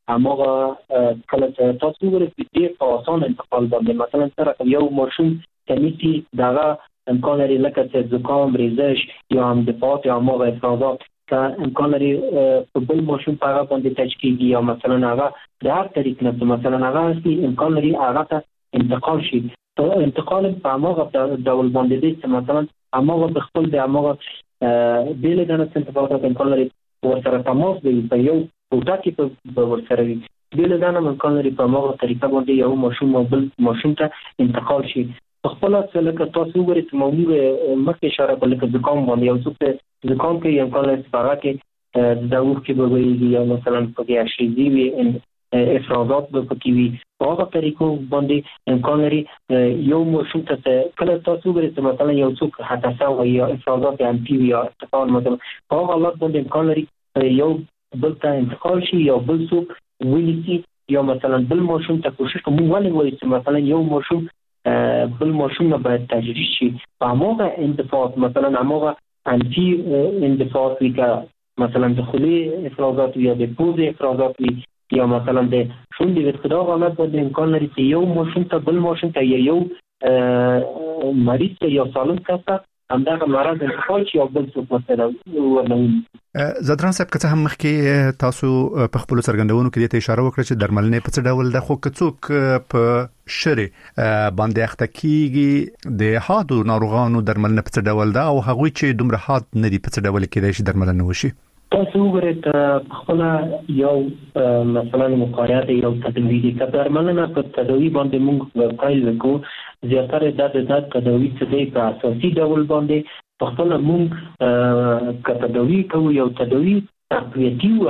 همغه کله تاسو ورته ډیر په اسانه انتقال باندې مثلا سره یو ماشوم کمیټي دغه امکان لري لکه چې زکام ریزش یا هم دفاعات یا همغه افرازات که امکان لري په بل ماشوم په هغه باندې تشکیږي یا مثلا هغه د هر طریق نه مثلا هغه امکان لري هغه ته انتقال شي انتقال په هغه ډول باندې دي چې مثلا هغه د خپل د هغه بیل دنه څنګه امکان لري ورسره تماس دی په یو کوټه کې په ورسره وي بیل دنه امکان لري په هغه طریقه باندې یو ماشوم او بل ماشوم ته انتقال شي خپل څه لکه تاسو وګورئ چې موضوع مخکې اشاره کړل چې زکام باندې یو څه زکام کې امکان لري چې هغه کې د اوښ کې به وي یا مثلا په کې اشیزي وي افرازات به پکې وي په هغه طریقو باندې امکان لري یو ماشوم ته کله تاسو وګورئ چې مثلا یو څوک حادثه وي یا افرازات انټي وي یا ارتفاع مثلا په هغه حالت باندې امکان لري یو بل ته انتقال شي یا بل څوک ونیسي یا مثلا بل ماشوم ته کوشش کوي ولې وایي چې مثلا یو ماشوم بل ماشوم نه باید تجریش شي په هغه اندفاعات مثلا هغه انټي اندفاعات وي که مثلا د خولې افرازات یا د پوزې افرازات وي یا مثلا د شونډې وسخدا حالت باندې امکان لري چې یو ماشوم ته بل ماشوم ته یا یو مریض ته یا سالم کس ته همدغه مرض انتقال شي او بل څوک مثلا ورنوي. زدران صاحب که څه هم مخکې تاسو په خپل څرګندونو کې د اشاره وکړه چې درملنې په څه ډول د خو کڅوک په شری باندې اخته کیږي د هادو ناروغانو درملنه په څه ډول ده او هغوی چې دومره هاد نه دي په څه ډول کې د درملنه وشي. تاسو وګورئ خپل یو مثلا مقایسه یو تدوی دي که درملنه په تدوی باندې موږ پیل وکړو زیاتره د تدوی څخه په اساسي ډول باندې په خپل موږ که تدوی کوو یو تدوی تقویتی و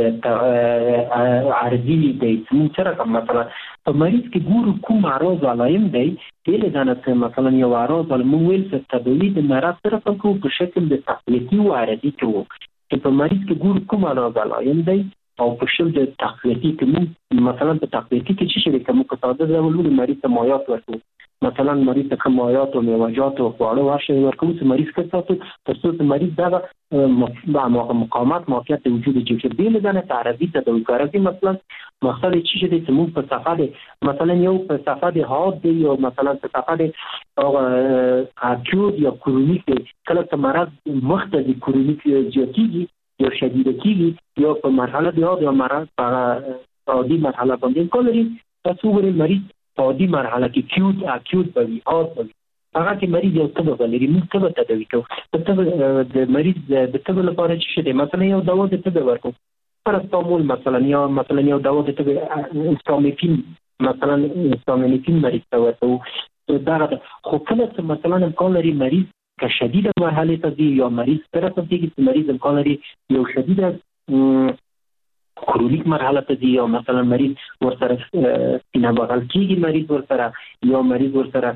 عرضی دی موږ سره کوم مثلا په مریض کې ګورو کوم اعراض علایم دی دله ځنه مثلا یو اعراض موږ ویل چې تدوی د مرض سره په په شکل د تقویتی و عرضی کوو چې په مریض کې ګورو کوم اعراض علایم دی او په شکل د تقویتی کې مثلا په تقویتی کې چې شي کوم په ساده ډول مریض ته مایات ورکو مثلا مریض ته مایات او میوه‌جات او خواړه ورشي ورکو چې مریض کړه تاسو ته مریض دا مقاومت موقعیت وجود چې بیل دنه تعرضی تداوی کاروي مثلا مقصد چی شده چې موږ په صفحه مثلا یو په صفحه هاد دی او مثلا په صفحه اکوت یا کرونیک دی کله چې مرض مختلف کرونیک زیاتیږي یا شدید کیږي یا په مرحله دی یا مرض په عادي مرحله باندې کولی تاسو ورې مریض په عادي مرحله کې اکوت بوي هاد بوي هغه کې مریض یو څه بلري موږ څه تداوی کوو د مریض د تبه لپاره چې شته مثلا یو دوا د تبه ورکو پاراستامول مثلا یو دوا د تبه استامینوفین مثلا استامینوفین مریض ته ورکو دا خو کله مثلا امکان لري مریض که شدید مرحله ته دی یا مریض طرف ته دی چې مریض امکان لري یو شدید کرونیک مرحله ته دی یا مثلا مریض ورسره سینه بغل کیږي مریض ورسره یا مریض ورسره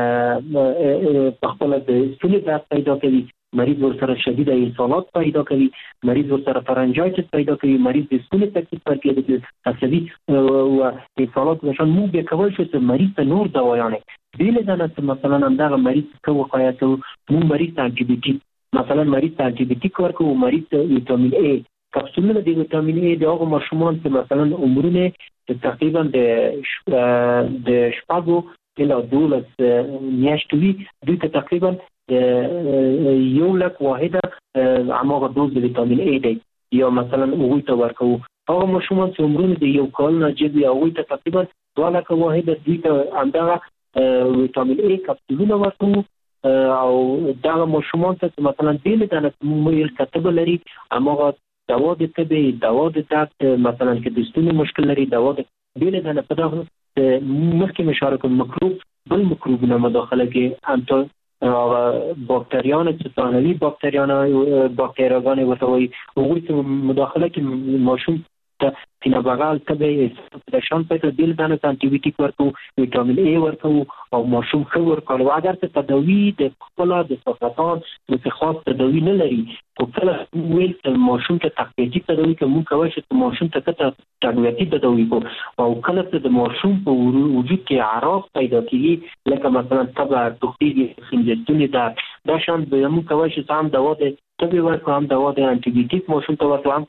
په خپل د سپینې درد پیدا کوي مریض ورسره شدید ایصالات پیدا کوي مریض ورسره فرنجایتس پیدا کوي مریض د سپینې تکلیف پیدا کوي عصبي او ایصالات نشان موږ به کول شو چې مریض ته نور دوايانې بیل دنه مثلا همدغه مریض ته وقایته موږ مریض ته انټي مثلا مریض ته انټي ورکو مریض ته ویټامین ای کپسولونه د ویټامین ای د هغه ماشومان چې مثلا عمرونه تقریبا د شپږو الى 12 میاشتې وي دوی ته تقریبا یو لک واحده عموغه دوز د ویټامین ای دی یا مثلا وګړي ته ورکو هغه ماشومان چې عمرونه د یو کال نه جدي او وي ته تقریبا 2 لک واحده دوی ته اندغه ویټامین ای کپسولونه ورکو او دا ماشومان ته مثلا بیل دنه مویل کتب لري هغه دوا د تبه دوا د درد مثلا کې د ستوني مشکل لري دوا د بیل دنه په دغه مخکې مشارکت مکروب بل مکروبونه مداخله کې انت باکتریان ثانوي باکتریاګان وتوي وګورئ مداخله کې ماشوم ته سینه بغل تبه د شان په بیل دنه انټي بیوټیک ورکو ویټامین ای ورکو او ماشوم خو ورکو اگر ته تداوی د خپل د سرطان د خاص تداوی نه لري او کله ویل چې ماشوم ته تقویتی تداوی کوم کوي چې ماشوم ته تقویتی تداوی کو او کله چې د ماشوم په وجود کې اعراض پیدا کیږي لکه مثلا تبه توخیږي خنجرونه دا شان به موږ کوي چې هم دوا د تبه ورکو هم دوا د انټي بیوټیک ماشوم ته ورکو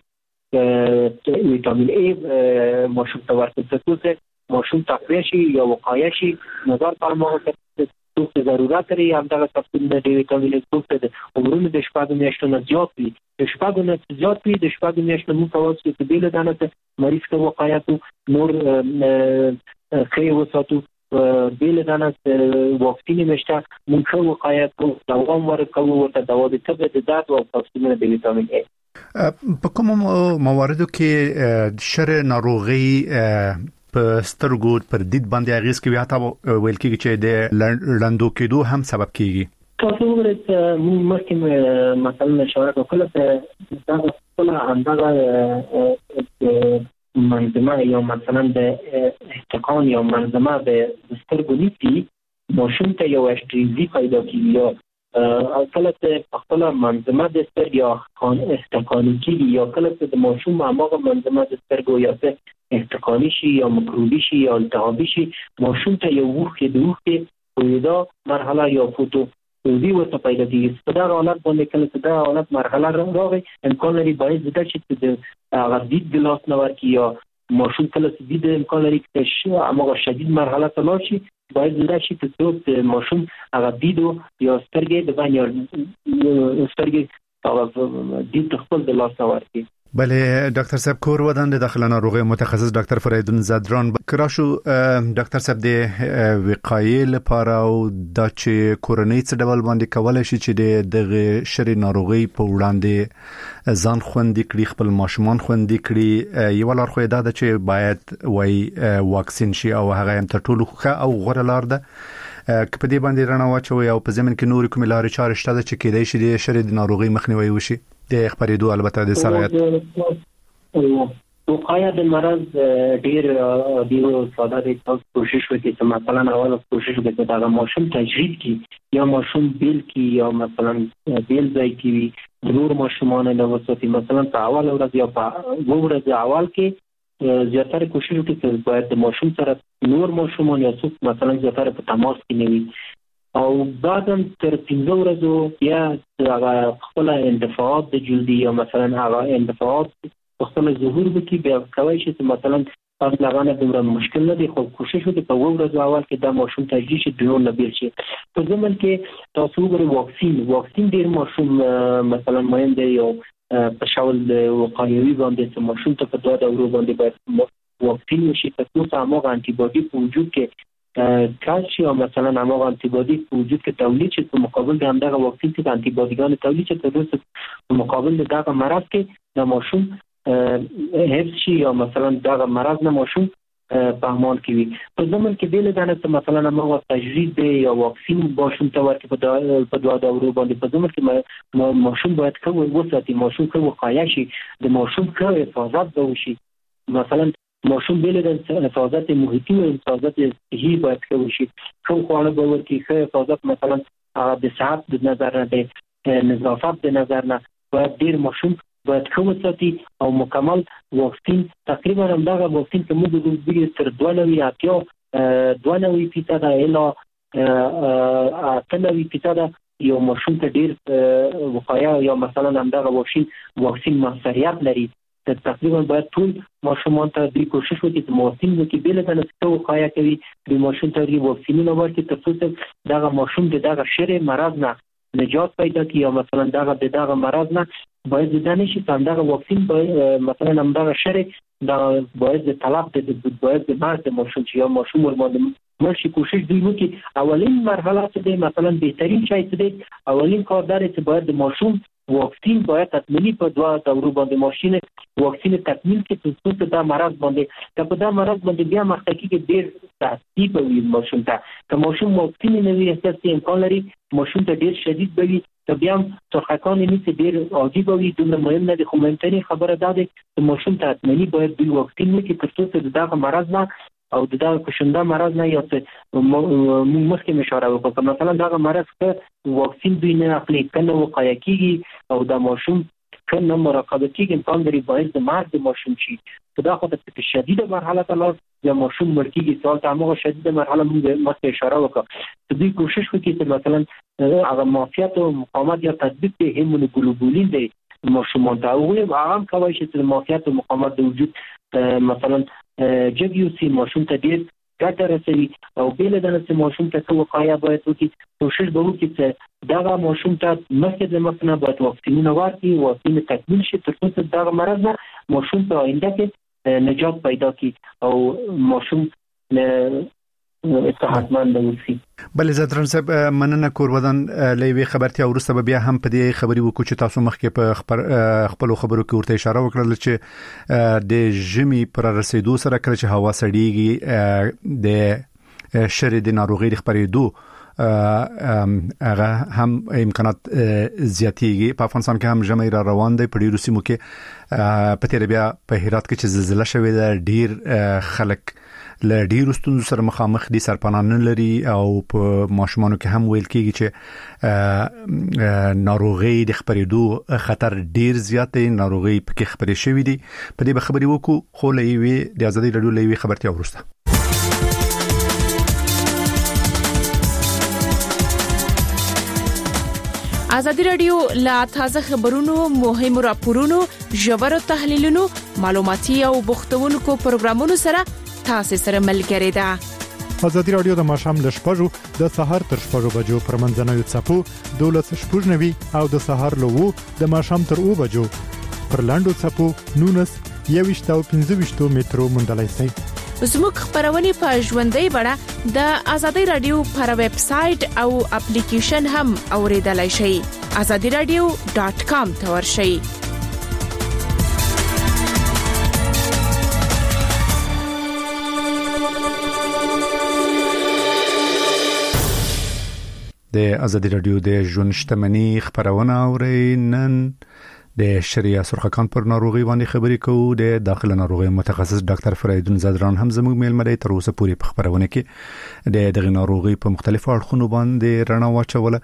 ویټامین ای ماشوم ته ورکړل څه ماشوم تقویه شي یا وقایه شي نظر فرماوه څه ضرورت لري همدغه تفصیل د ویټامین ای څه د عمرونو د شپږ میاشتو نه زیات وي د شپږ نه زیات وي د شپږ میاشتو مو تاسو چې بیل دانه مریض ته وقایه کو نور خې وساتو بیل دانه واکسین مشته ممکن وقایه کو دوام ورکو ورته دوا د تبه د ذات او تفصیل د ویټامین ای په کوم مواردو کې شر ناروغي په سترګو پر دید باندې اغیز کوي حتی ویل کېږي چې د لندو کېدو هم سبب کېږي تاسو ورته مخکې مثلا اشاره وکړه دا خپل اندازه منظمه یا مثلا د احتقان یا منظمه د سترګو نیتی ماشوم ته یو اشتریزی پیدا کیږي یا کله چې خپل منظمه د سترګو احتقانی کیږي یا کله چې د ماشوم هغه منظمه د سترګو یا احتقانی شي یا مکروبی شي یا التهابی شي ماشوم ته یو وخت پیدا مرحله یا فوتو دی ورته پیدا کیږي په دا حالت باندې کله چې دا حالت مرحله راغی امکان لري باید زده چې د هغه دید ګلاس نه ورکی یا ماشوم کله چې دید امکان لري چې هغه شدید مرحله ته لاړ شي باید زده شي چې ماشوم هغه دید یا سترګې د باندې سترګې هغه دید خپل د لاس نه ورکی بله ډاکټر صاحب کور ودان د داخله ناروغي متخصص ډاکټر فریدون زدران کراشو ډاکټر صاحب د وقایې لپاره او د چې کورنۍ څه ډول باندې کولای شي چې د شری ناروغي په وړاندې ځان خوندې کړي خپل ماشومان خوندې کړي یو لار خو دا ده چې باید وای واکسین شي او هغه هم تر ټولو ښه او غوره لار ده که په دې باندې رڼا واچوي او په زمين کې نور کوم لارې چارې شته چې کېدای شي د شری ناروغي مخنیوي وشي د خبرېدو البته د سرایت وقایه د مرض ډیر ساده دي تاسو کوشش وکړئ چې مثلا اول کوشش وکړئ چې ماشوم تجربه کی یا ماشوم بیل کی یا مثلا بیل ځای کی ضرور ماشومان له وسوتی مثلا په اول ورځ یا په ورځ اول کې زیاتره کوشش وکړئ چې باید د ماشوم سره نور ماشومان یا څوک مثلا زیاتره په تماس کې نه وي او بعدم تر 15 ورځې یا هغه خپل اندفاعات د جلدی یا مثلا هغه اندفاعات خپل ظهور وکړي بیا کوي چې مثلا تاسو لغانه دومره مشکل نه دی خو کوشش وکړئ په ورځ اول کې د ماشوم تجربه شي دوه نه بیل شي په زمن کې تاسو وګورئ واکسین ډیر ماشوم مثلا مهم دی او په شاول وقایوي باندې چې ماشوم ته په دوه دورو باندې باید واکسین وشي تاسو هغه انټي باډي په وجود کې کالسیوم او مثلا هغه انټي باډي په وجود کې تولید شي په مقابل د همدغه واکسین چې انټي باډیګان تولید شي په مقابل دغه مرض کې د ماشوم حفظ شي یا مثلا دغه مرض نه ماشوم په امان کې وي په زمن کې بیل دانه مثلا هغه تجربه یا واکسین ماشوم ته ورکړي په دوه دورو باندې په زمن کې ماشوم باید کوم وساتي ماشوم کوم وقایه شي د ماشوم کوم حفاظت وشي مثلا ماشوم بیل د حفاظت محیطي او حفاظت صحي باید کوي شي کوم خواړه به ورکړي ښه حفاظت مثلا د صحت د نظر نه د نظافت د نظر نه باید ډیر ماشوم باید کوم ساتي او مکمل واکسین تقریبا همدغه واکسین چې موږ د دې تر 92% اله 90% یو ماشوم ته ډیر وقایه یا مثلا همدغه واکسین موثریت لري تقریبا باید ټول ماشومان ته د کوشش وکړي چې واکسین وکړي بل د نسخه وقایه کوي د ماشوم ته ری واکسینونه ورکړي ترڅو چې دغه ماشوم دغه شری مرض نه نجات پیدا کړي یا مثلا دغه مرض نه باید ځدانه شي څنګه واکسین باید مثلا همدغه شری دا باید طلب د باید د مرد ماشوم چې یا ماشوم ورمانده مرشي کوشش دی وکړي اولین مرحله چې مثلا بهترین شای چې اولین کار داره چې باید د ماشوم واکسین باید تکمیلی په دوه دورو باندې ماشین واکسین تکمیل کې څه دا مرض باندې په دا مرض باندې بیا مخکې کې ډیر تاثیر کوي ماشوم ته که ماشوم واکسین نه وي هیڅ امکان لري ماشوم ته ډیر شدید بوي ته بیا ترخکان نه ډیر عادي بوي دومره مهم نه دي خو مهمترین خبره دا ده چې ماشوم ته تکمیلی باید دوی واکسین وکړي ترڅو چې دغه مرض نه او دغه کوشنده مرض نه یا موږ مخکې اشاره وکړو مثلا دغه مرض که واکسین دوی نه اخلي کنه وقایه کیږي او د ماشوم کنه مراقبه کیږي امکان لري باید د مرګ د ماشوم شي دا خو د شدیده مرحله ته لاړ یا ماشوم مړ کیږي سوال ته هغه شدیده مرحله موږ مخکې اشاره وکړو دوی کوشش وکړي چې مثلا هغه معافیت او مقاومت یا تثبیت د هیموګلوبولین دی ماشومان ته هغه هم کوي چې د معافیت او مقاومت د وجود مثلا جګیوسي ماشوم ته ډیر ګټه رسوي او بل د نس ماشوم ته وقایه باید وکړي کوشش به وکړي چې دا ماشوم ته مخکې د مخنه باید واکسینونه ورکړي واکسین تکمیل شي تر څو دا مرض نه ماشوم په آینده کې نجات پیدا کړي او ماشوم صحتمند اوسي. بل زدران صاحب مننه کورودان لوي خبرتي او رسته بیا هم په دې خبري وکړو چې تاسو مخکې په خپل خبرو کې ورته اشاره وکړل چې د ژمي پر رسیدو سره کله چې هوا سړیږي د شری د ناروغي خبرېدو هغه هم امکانات زیاتېږي. په افغانستان کې هم ژمي را روان دی په ډیرو سیمو کې په تیر بیا په هرات کې چې زلزلہ شوې ده ډیر خلک له ډیرو ستونزو سره مخامخ دي سرپناه نه لري او په ماشومانو کې هم ویل کېږي چې ناروغي د خبرېدو خطر ډیر زیات دی ناروغي پکې خبرې شوې دي په دې خبرې وکړو خو لوي د ازادي رادیو لوي خبرتي اورسته. ازادي رادیو لا تازه خبرونو مهمو راپورونو ژورو تحلیلونو معلوماتي او بوختونکو پروګرامونو سره تاسو سره ملګری ده. ازادي رادیو د ماشام ل شپږو د سهار تر 6 بجو پر منځنوي چپو 12:90 او د سهار له 2 د ماشام تر 2 بجو پر لاندو چپو 19 او 15 مترو مندلای سي. زموږ خبرونه په ژوندۍ بڼه د ازادي رادیو پر ویب سټ او اپلیکیشن هم اوریدلای شئ. azadiradio.com ته ورشئ. د ازادي رادیو د ژوند شتمنۍ خبرونه اورینن د شریعه سرخکان پر ناروغي باندې خبرې کوو. د داخله ناروغي متخصص ډاکټر فریدون زدران هم زموږ میلمه تر اوسه پورې په خبرونه کې د دغه ناروغي په مختلفو اړخونو باندې رڼا واچوله.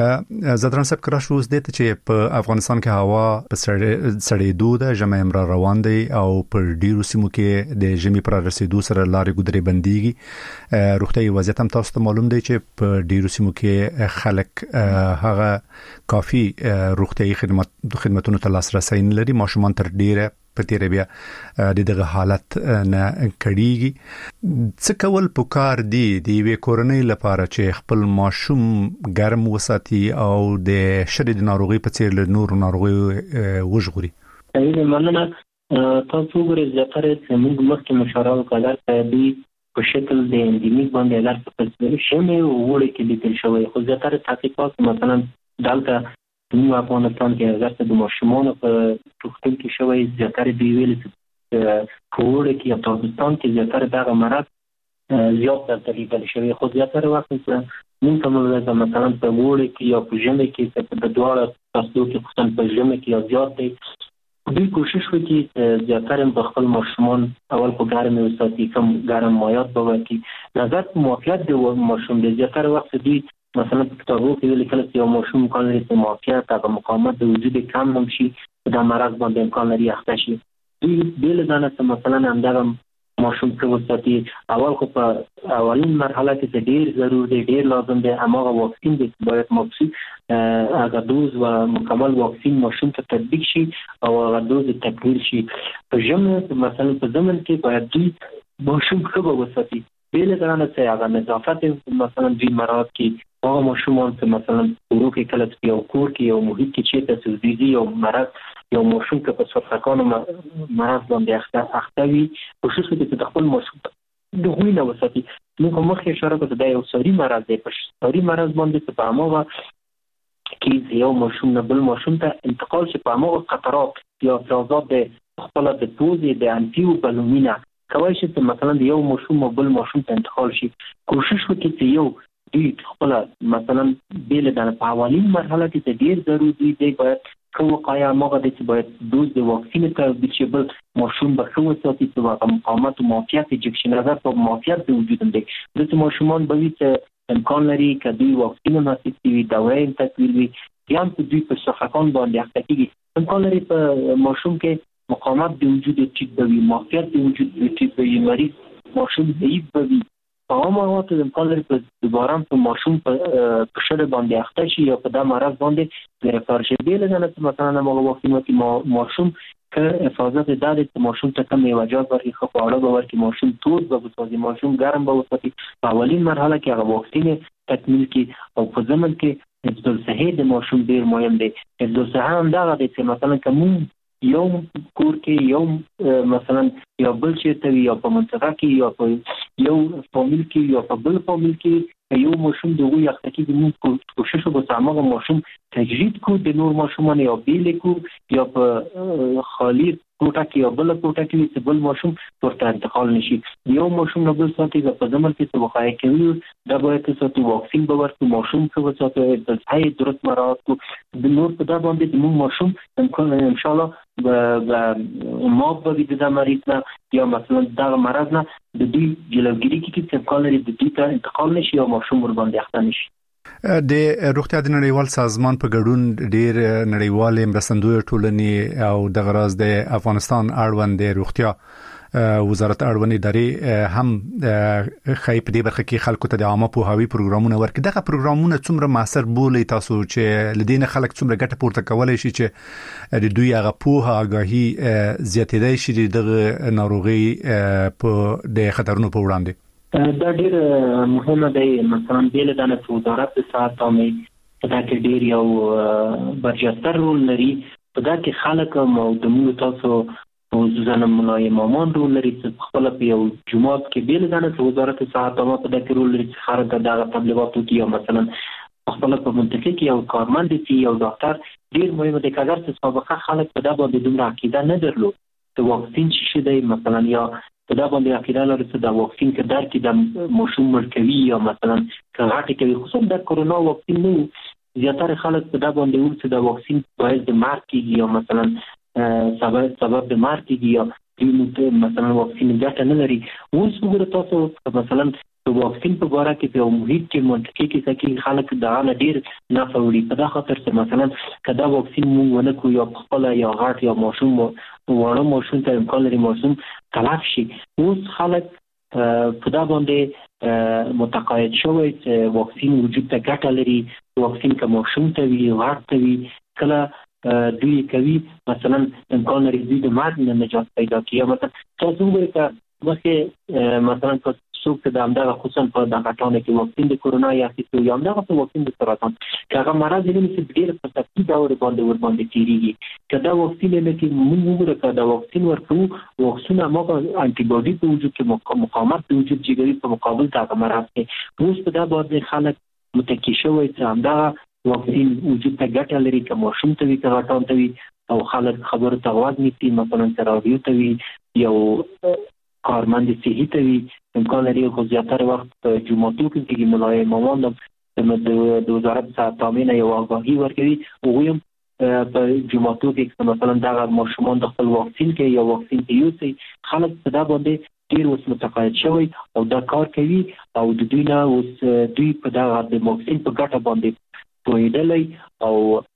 زدران صاحب کراش روز دته چې په افغانستان کې هوا په سړېدو د ژمي امر روان دی او پر ډیرو سیمو کې د ژمي پر رسیدو سره لارې ګودرې بنديږي. روغتي وضعیت هم تاسو ته معلوم دی چې په ډیرو سیمو کې خلک هغه کافي روغتي خدماتونو ته لاسرسي نه لري. ماشومان تر ډیره په تیر بیا د دغه حالت نه کړيږي. څه کول پکار دي د وی کورنۍ لپاره چې خپل ماشوم ګرم وساتي او د شری د ناروغي په څیر له نور ناروغي وژغوري؟ مننه. تاسو ګورئ ځکه چې موږ مخکې مشوره وکړه دی په شکل د اندیمیک باندې اگر په څیر شمه وړي کې لیکل شوی خو ځکه تحقیقات مثلا دلته په افغانستان کې اگر د ماشومان په روغتون کې شوی ځکه دی ویل چې کور کې په افغانستان کې ځکه دغه مرض زیات تدریبل شوی خو ځکه وخت موږ کومه مثلا په وړي کې یا په ژمي کې په دواړه تاسو کې خصوصا په ژمي کې یا زیات دی دوی کوشش وکړي چې ځکه په خپل ماشومان اول په ګرم وساتي کوم ګرم مایات به ورکړي نظر موافقت دی ماشوم د ځکه وخت دی مثلا په کتابو کې لیکل چې یو ماشوم کله چې موافقت او مقاومت د وجود کم هم شي دا مرض باندې امکان لري اخته شي. دوی بل دانه مثلا همدغه ماشوم څه وساتي اول خو په اولین مرحله کې ډیر ضروري دی ډیر لازم دی هغه واکسین دی باید مفصل هغه دوز و مکمل واکسین ماشوم ته تطبیق شي او هغه دوز تکمیل شي. په ژمي مثلا په زمن کې باید دوی ماشوم ښه وساتي بل دانه چې هغه نظافت مثلا دوی مراد کې هغه ماشومان چې مثلا ورو کې کله چې یو کور کې یو محیط کې چې تاسو دې یو مرض یو ماشوم کې په سرطان مرض باندې اخته وي کوشش وکړي چې خپل ماشوم د غوینه وساتي. نو کومه اشاره کوي دا یو ساري مرض دی په ساري مرض باندې په هغه کې یو ماشوم نه بل ماشوم ته انتقال شي په هغه خطرات یا افرازات د خپل د پوزې د انتیو بالومینا کوي چې مثلا یو ماشوم بل ماشوم ته انتقال شي. کوشش وکړي چې یو دوی خپل مثلا بیل د اولین مرحله کې ډیر ضروري دی باید کوم وقایع موږ د چې باید دوز د واکسین ته د چې بل ماشوم به خو وساتي چې مقاومت او معافیت انجکشن راځي په معافیت د وجود دی د ماشومان به چې امکان لري چې دوی واکسین نصیب وي دوايي تکویل وي یا هم دوی په صحکان باندې اخته کیږي امکان لري په ماشوم کې مقاومت د وجود ټیټ وي معافیت د وجود ټیټ وي مریض ماشوم ضعیف وي عام اوقات امکان لري په دوباره په ماشوم په شړ باندې اخته شي یا په دا مرض باندې گرفتار شي. بیل نه مثلا موږ وختونه کې ماشوم که حفاظت داده که ماشوم تا کم میوجات برخی خواهده باور که ماشوم تود بسازی، ماشوم گرم بسازی. اولین مرحله که اگه واکسین تکمیل کی او په زمن کې حفظ الصحه د ماشوم ډیر مهم دی. حفظ الصحه هم دغه دی چې مثلا کوم یو کور کې یو مثلا یو بل چیرته یا په منطقه کې یا په یو فامیل کې یا په بل فامیل کې یو ماشوم دغه یخته کې د موږ کوشش وکړو هغه ماشوم تجرید کو د نور ماشومان یا بیل کو یا په خالی کوټه کې یا بل کوټه کې چې بل ماشوم ورته انتقال نشي. یو ماشوم نه بل ساتي په زمن کې څه وقایع کوي دا باید چې واکسین به ورته ماشوم څه وساتي د صحي درست مراعات کو د نور په دا باندې د موږ ماشوم ان شاء الله ما به د مریض نه یا مثلا دا مرض نه د دې جلوګیری کې چې امکان لري د دې ته انتقال نشي یا ماشوم ور باندې اخته نشي. د روغتیا د نړیوال سازمان په ګډون ډیر نړیوال مرستندوی ټولنې او د غراز د افغانستان اړوند د روغتیا وزارت اړوند ادارې هم خای په دې برخه کې خلکو ته د عامه پوهاوی پروګرامونه ورکړي. دغه پروګرامونه څومره موثر بولي تاسو چې لدین خلک څومره ګټه پورته کولای شي چې د دوی هغه پوهه آگاهي زیاتېدای شي د ناروغي په د خطرونو په وړاندې؟ دا ډیر مهمه دی. مثلا بیل د وزارت صحت عامه په دا کې ډیر یو برجسته رول لري. په دا کې خلک او د موږ تاسو وزن ملایمان رول لري چې خپل په یو جماعت کې بیل د وزارت صحت عامه په دا کې رول لري چې خارج د تبلیغاتو کې یا مثلا خپل په منطقه کې یو کارمند دی یو ډاکټر ډیر مهمه دی. کاغذ څخه سابقه خلک په دا باندې دومره عقیده نه درلود چې واکسین شي دی مثلا یا په دا باندې عقیده لري چې دا واکسین کې در کې د ماشوم مرکوي یا مثلا کاغټي کوي. خصوصا د کرونا واکسین نو زیاتره خلک په دا باندې وایي چې دا واکسین باید د مرګ کې یا مثلا سبب د مرګ کې یا مثلا واکسین ګټه نه لري. اوس وګورئ تاسو مثلا د واکسین په اړه کې په محیط کې منطقي کې چې خلک دا نه ډیر نه فوري په دا خاطر چې مثلا کدا واکسین مونږ ونه کو یا خپل یا غاټ یا ماشوم وړو ماشوم ته امکان لري ماشوم تلف شي. اوس خلک په دا باندې متقاعد شوی چې واکسین وجود ته ګټه لري. واکسین که ماشوم ته وي غاټ ته وي کله دوی کوي مثلا امکان لري دوی د مرګ نه نجات پیدا کړي. مثلا تاسو وګورئ چې مخکې مثلا څوک د همدغه خصوصا په دغه ټاونه کې واکسین د کرونا یا چې یو همدغه واکسین د سرطان که هغه مرض یې چې ډېر په ترتیب ډول باندې تیریږي. که دا واکسین نه کې موږ وګورئ که دا واکسین ورکړو واکسین هغه انټي باډي په وجود کې مقاومت په وجود جوړوي په مقابل د مرض کې. اوس په دا باندې خلک متکی شوی چې همدغه واکسین وجود ته ګټه لري که ماشوم ته وي که غټان ته وي او خلک خبرو ته غوږ نیسي مثلا که راډیو ته وي یو کارمند صحي ته وي امکان لري خو زیاتره وخت په جوماتو کې ملایمان د وزارت صحت عامه یو آگاهي ورکوي. هغوی هم په جوماتو کې مثلا دغه ماشومان د خپل واکسین کې یا واکسین کې یوسي. خلک په دا باندې ډیر اوس متقاعد شوی او دا کار کوي او د دوی نه اوس دوی په دغه د واکسین په ګټه باندې پوهیدلی او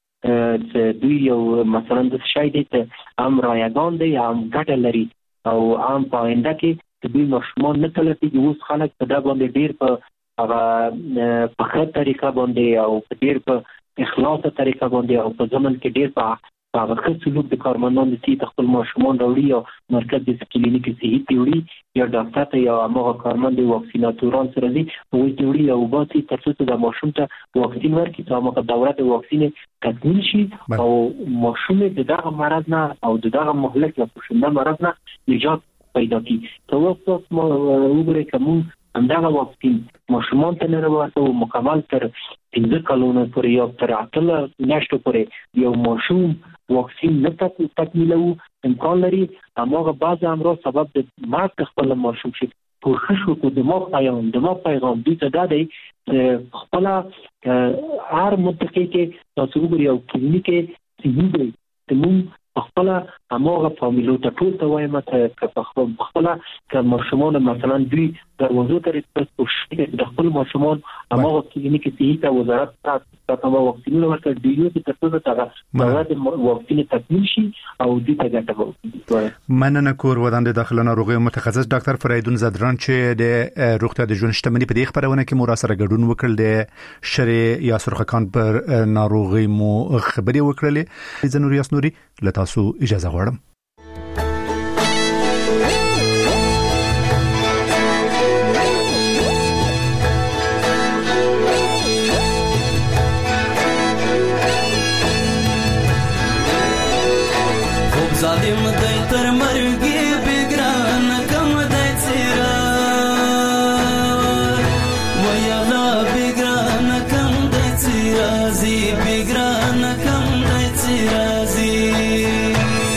دوی یو مثلا د شای دی چې هم رایگان دی هم ګټه لري او هم په آینده کې د دوی ماشومان نه تلفیږي. اوس خلک په دا باندې ډیر په هغه په ښه طریقه باندې او په ډیر په اخلاصه طریقه باندې او په زمن کې ډیر په هغه ښه سلوک د کارمندان د صحت خپل ماشومان راوړي او مرکز د کلینیک صحي ته وړي یا ډاکټر ته یا هغه کارمند د واکسیناتوران سره دي وایي ته وړي او باسي تر څو د ماشوم ته واکسین ورکړي چې هغه دوره د واکسین تکمیل شي او ماشوم د دغه مرض نه او د دغه مهلک یا پوښنده مرض نه نجات پیدا کړي. ته وخت ما وګورئ کوم همدغه واکسین ماشومان ته نه ورته مکمل تر 15 کلونو پورې یا تر 8 میاشتو پورې یو ماشوم واکسین نه تکمیلو امکان لري هغه بعض امراض سبب د مرګ خپل ماشوم شي. کوشش وکړو د ما پیغام دې ته دا دی خپل هر منطقه کې تاسو وګورئ او کلینیک صحي دی ته موږ خپل هماغه فامیلو ته ټول ته وایم چې په خپل ک ماشومان مثلا دوی دروازو ته رسېږي د خپل ماشومان هماغه کلینیک ته وزارت ته تمام واکسینونه ورکړي دی چې تاسو ته د واکسین تکمیل شي او دې ته ګټه وکړي. مننه کور ودان د داخله ناروغیو متخصص ډاکټر فریدون زدران چې د روغتیا د ژوند شتمنۍ په دې خبرونه کې مو را سره ګډون وکړل د شری یا سرخکان پر ناروغي مو خبري وکړلې. زنور یاسنوري لتاسو اجازه غواړم. ظالم دای تر مرګي بګران کم دای چیرې ویلا بګران کم دای چیرې زی بګران کم دای چیرې زی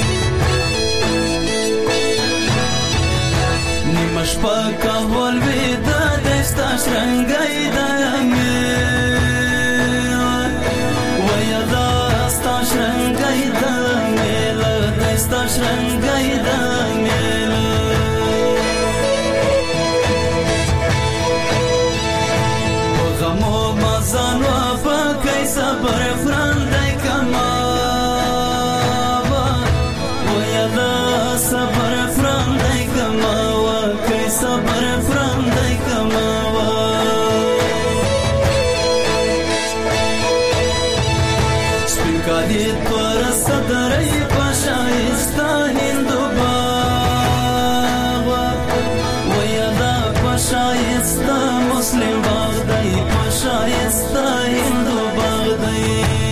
نیمش پاکه ول ودا دستا شرنګای دای ویلا ستا شرنګای دای sta shrangai da mela gamo mazano pa kai sabar frandai kama wa ya da sabar frandai kama wa kai sabar frandai kama wa spikadi par sadrai شایسته هندو باغ ویدا شایسته مسلم باغ دی شایسته هندو باغ دی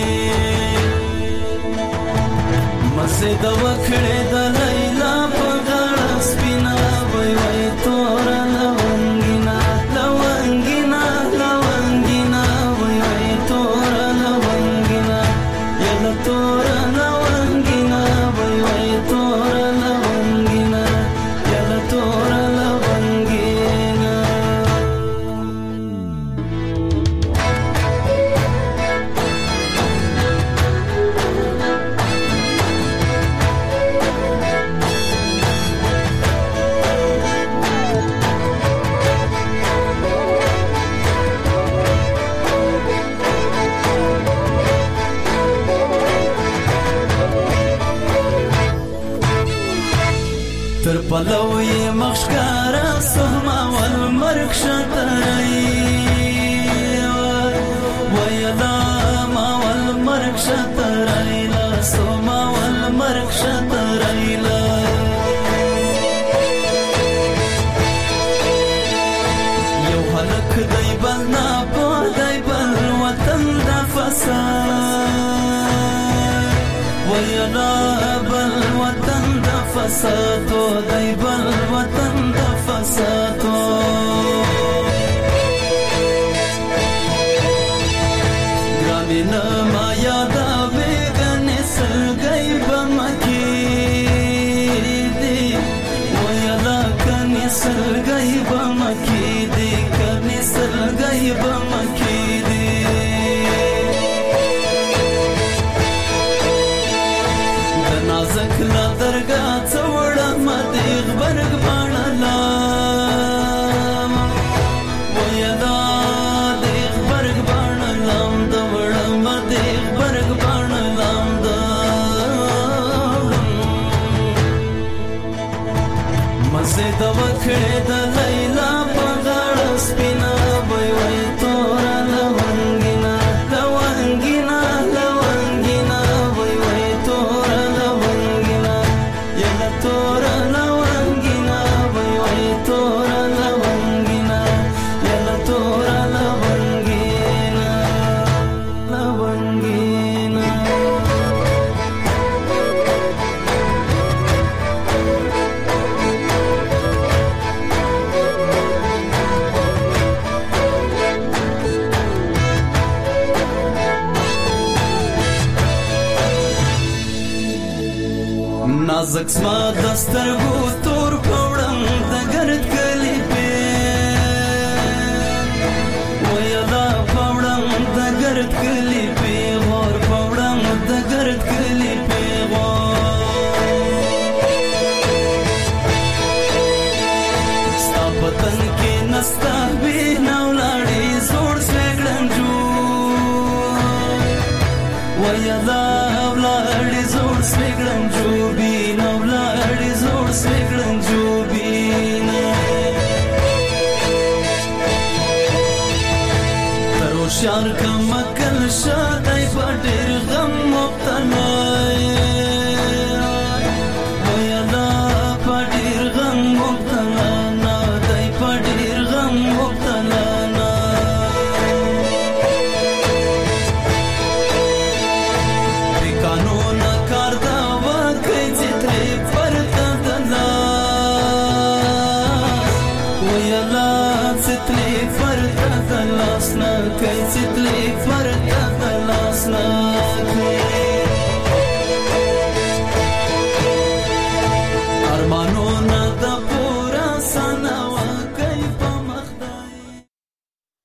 مسجد وکړه د لیلا په غاړه سپینا وای وای تور لونګینا لونګینا لونګینا وای وای تور لونګینا یلا تور پلوی مخشکارا سهما والمرک شترئی ویلا ما والمرک شترئی لا سهما والمرک شترئی لا یو حلق دی بل ناپو دی بل وطن دا فساد ویلا بل وطن دا فسادو دی بل وطن دا فسادو گرامینا ما یادا بیگن سلگئی بمکی دی ویلا کنی سلگئی بمکی دی کنی سلگئی بمکی دی دنازک لا درگا څوړه مدیغ برګ باڼلا ویدا دیغ برګ باڼلام دوړه مدیغ برګ باڼلام دا مزه د وکړه د لیلا په غاړه سپینا وای وای تور لونګینا لونګینا لونګینا وای وای تور لونګینا یلا تور لونګینا وای وای تور لونګینا یلا تور لونګینا لونګینا نازک سما دسترګو تور پوړم د ګرد کلی په ویلا پوړم د ګرد کلی په غور پوړم د ګرد کلی په غور ویا دا ولاړې زوړ سپېګړم جوبینا ولاړې زوړ سپېګړم جوبینا تر هوښیار کم عقل شادی په ډېر غم مبتلا ویا دا په ډېر غم مبتلا نه دی په ډېر غم مبتلا نه د قانون کار دا وکړي چې ترې پرته د لاس ویا لا چې ترې پرته د لاس نه کوي چې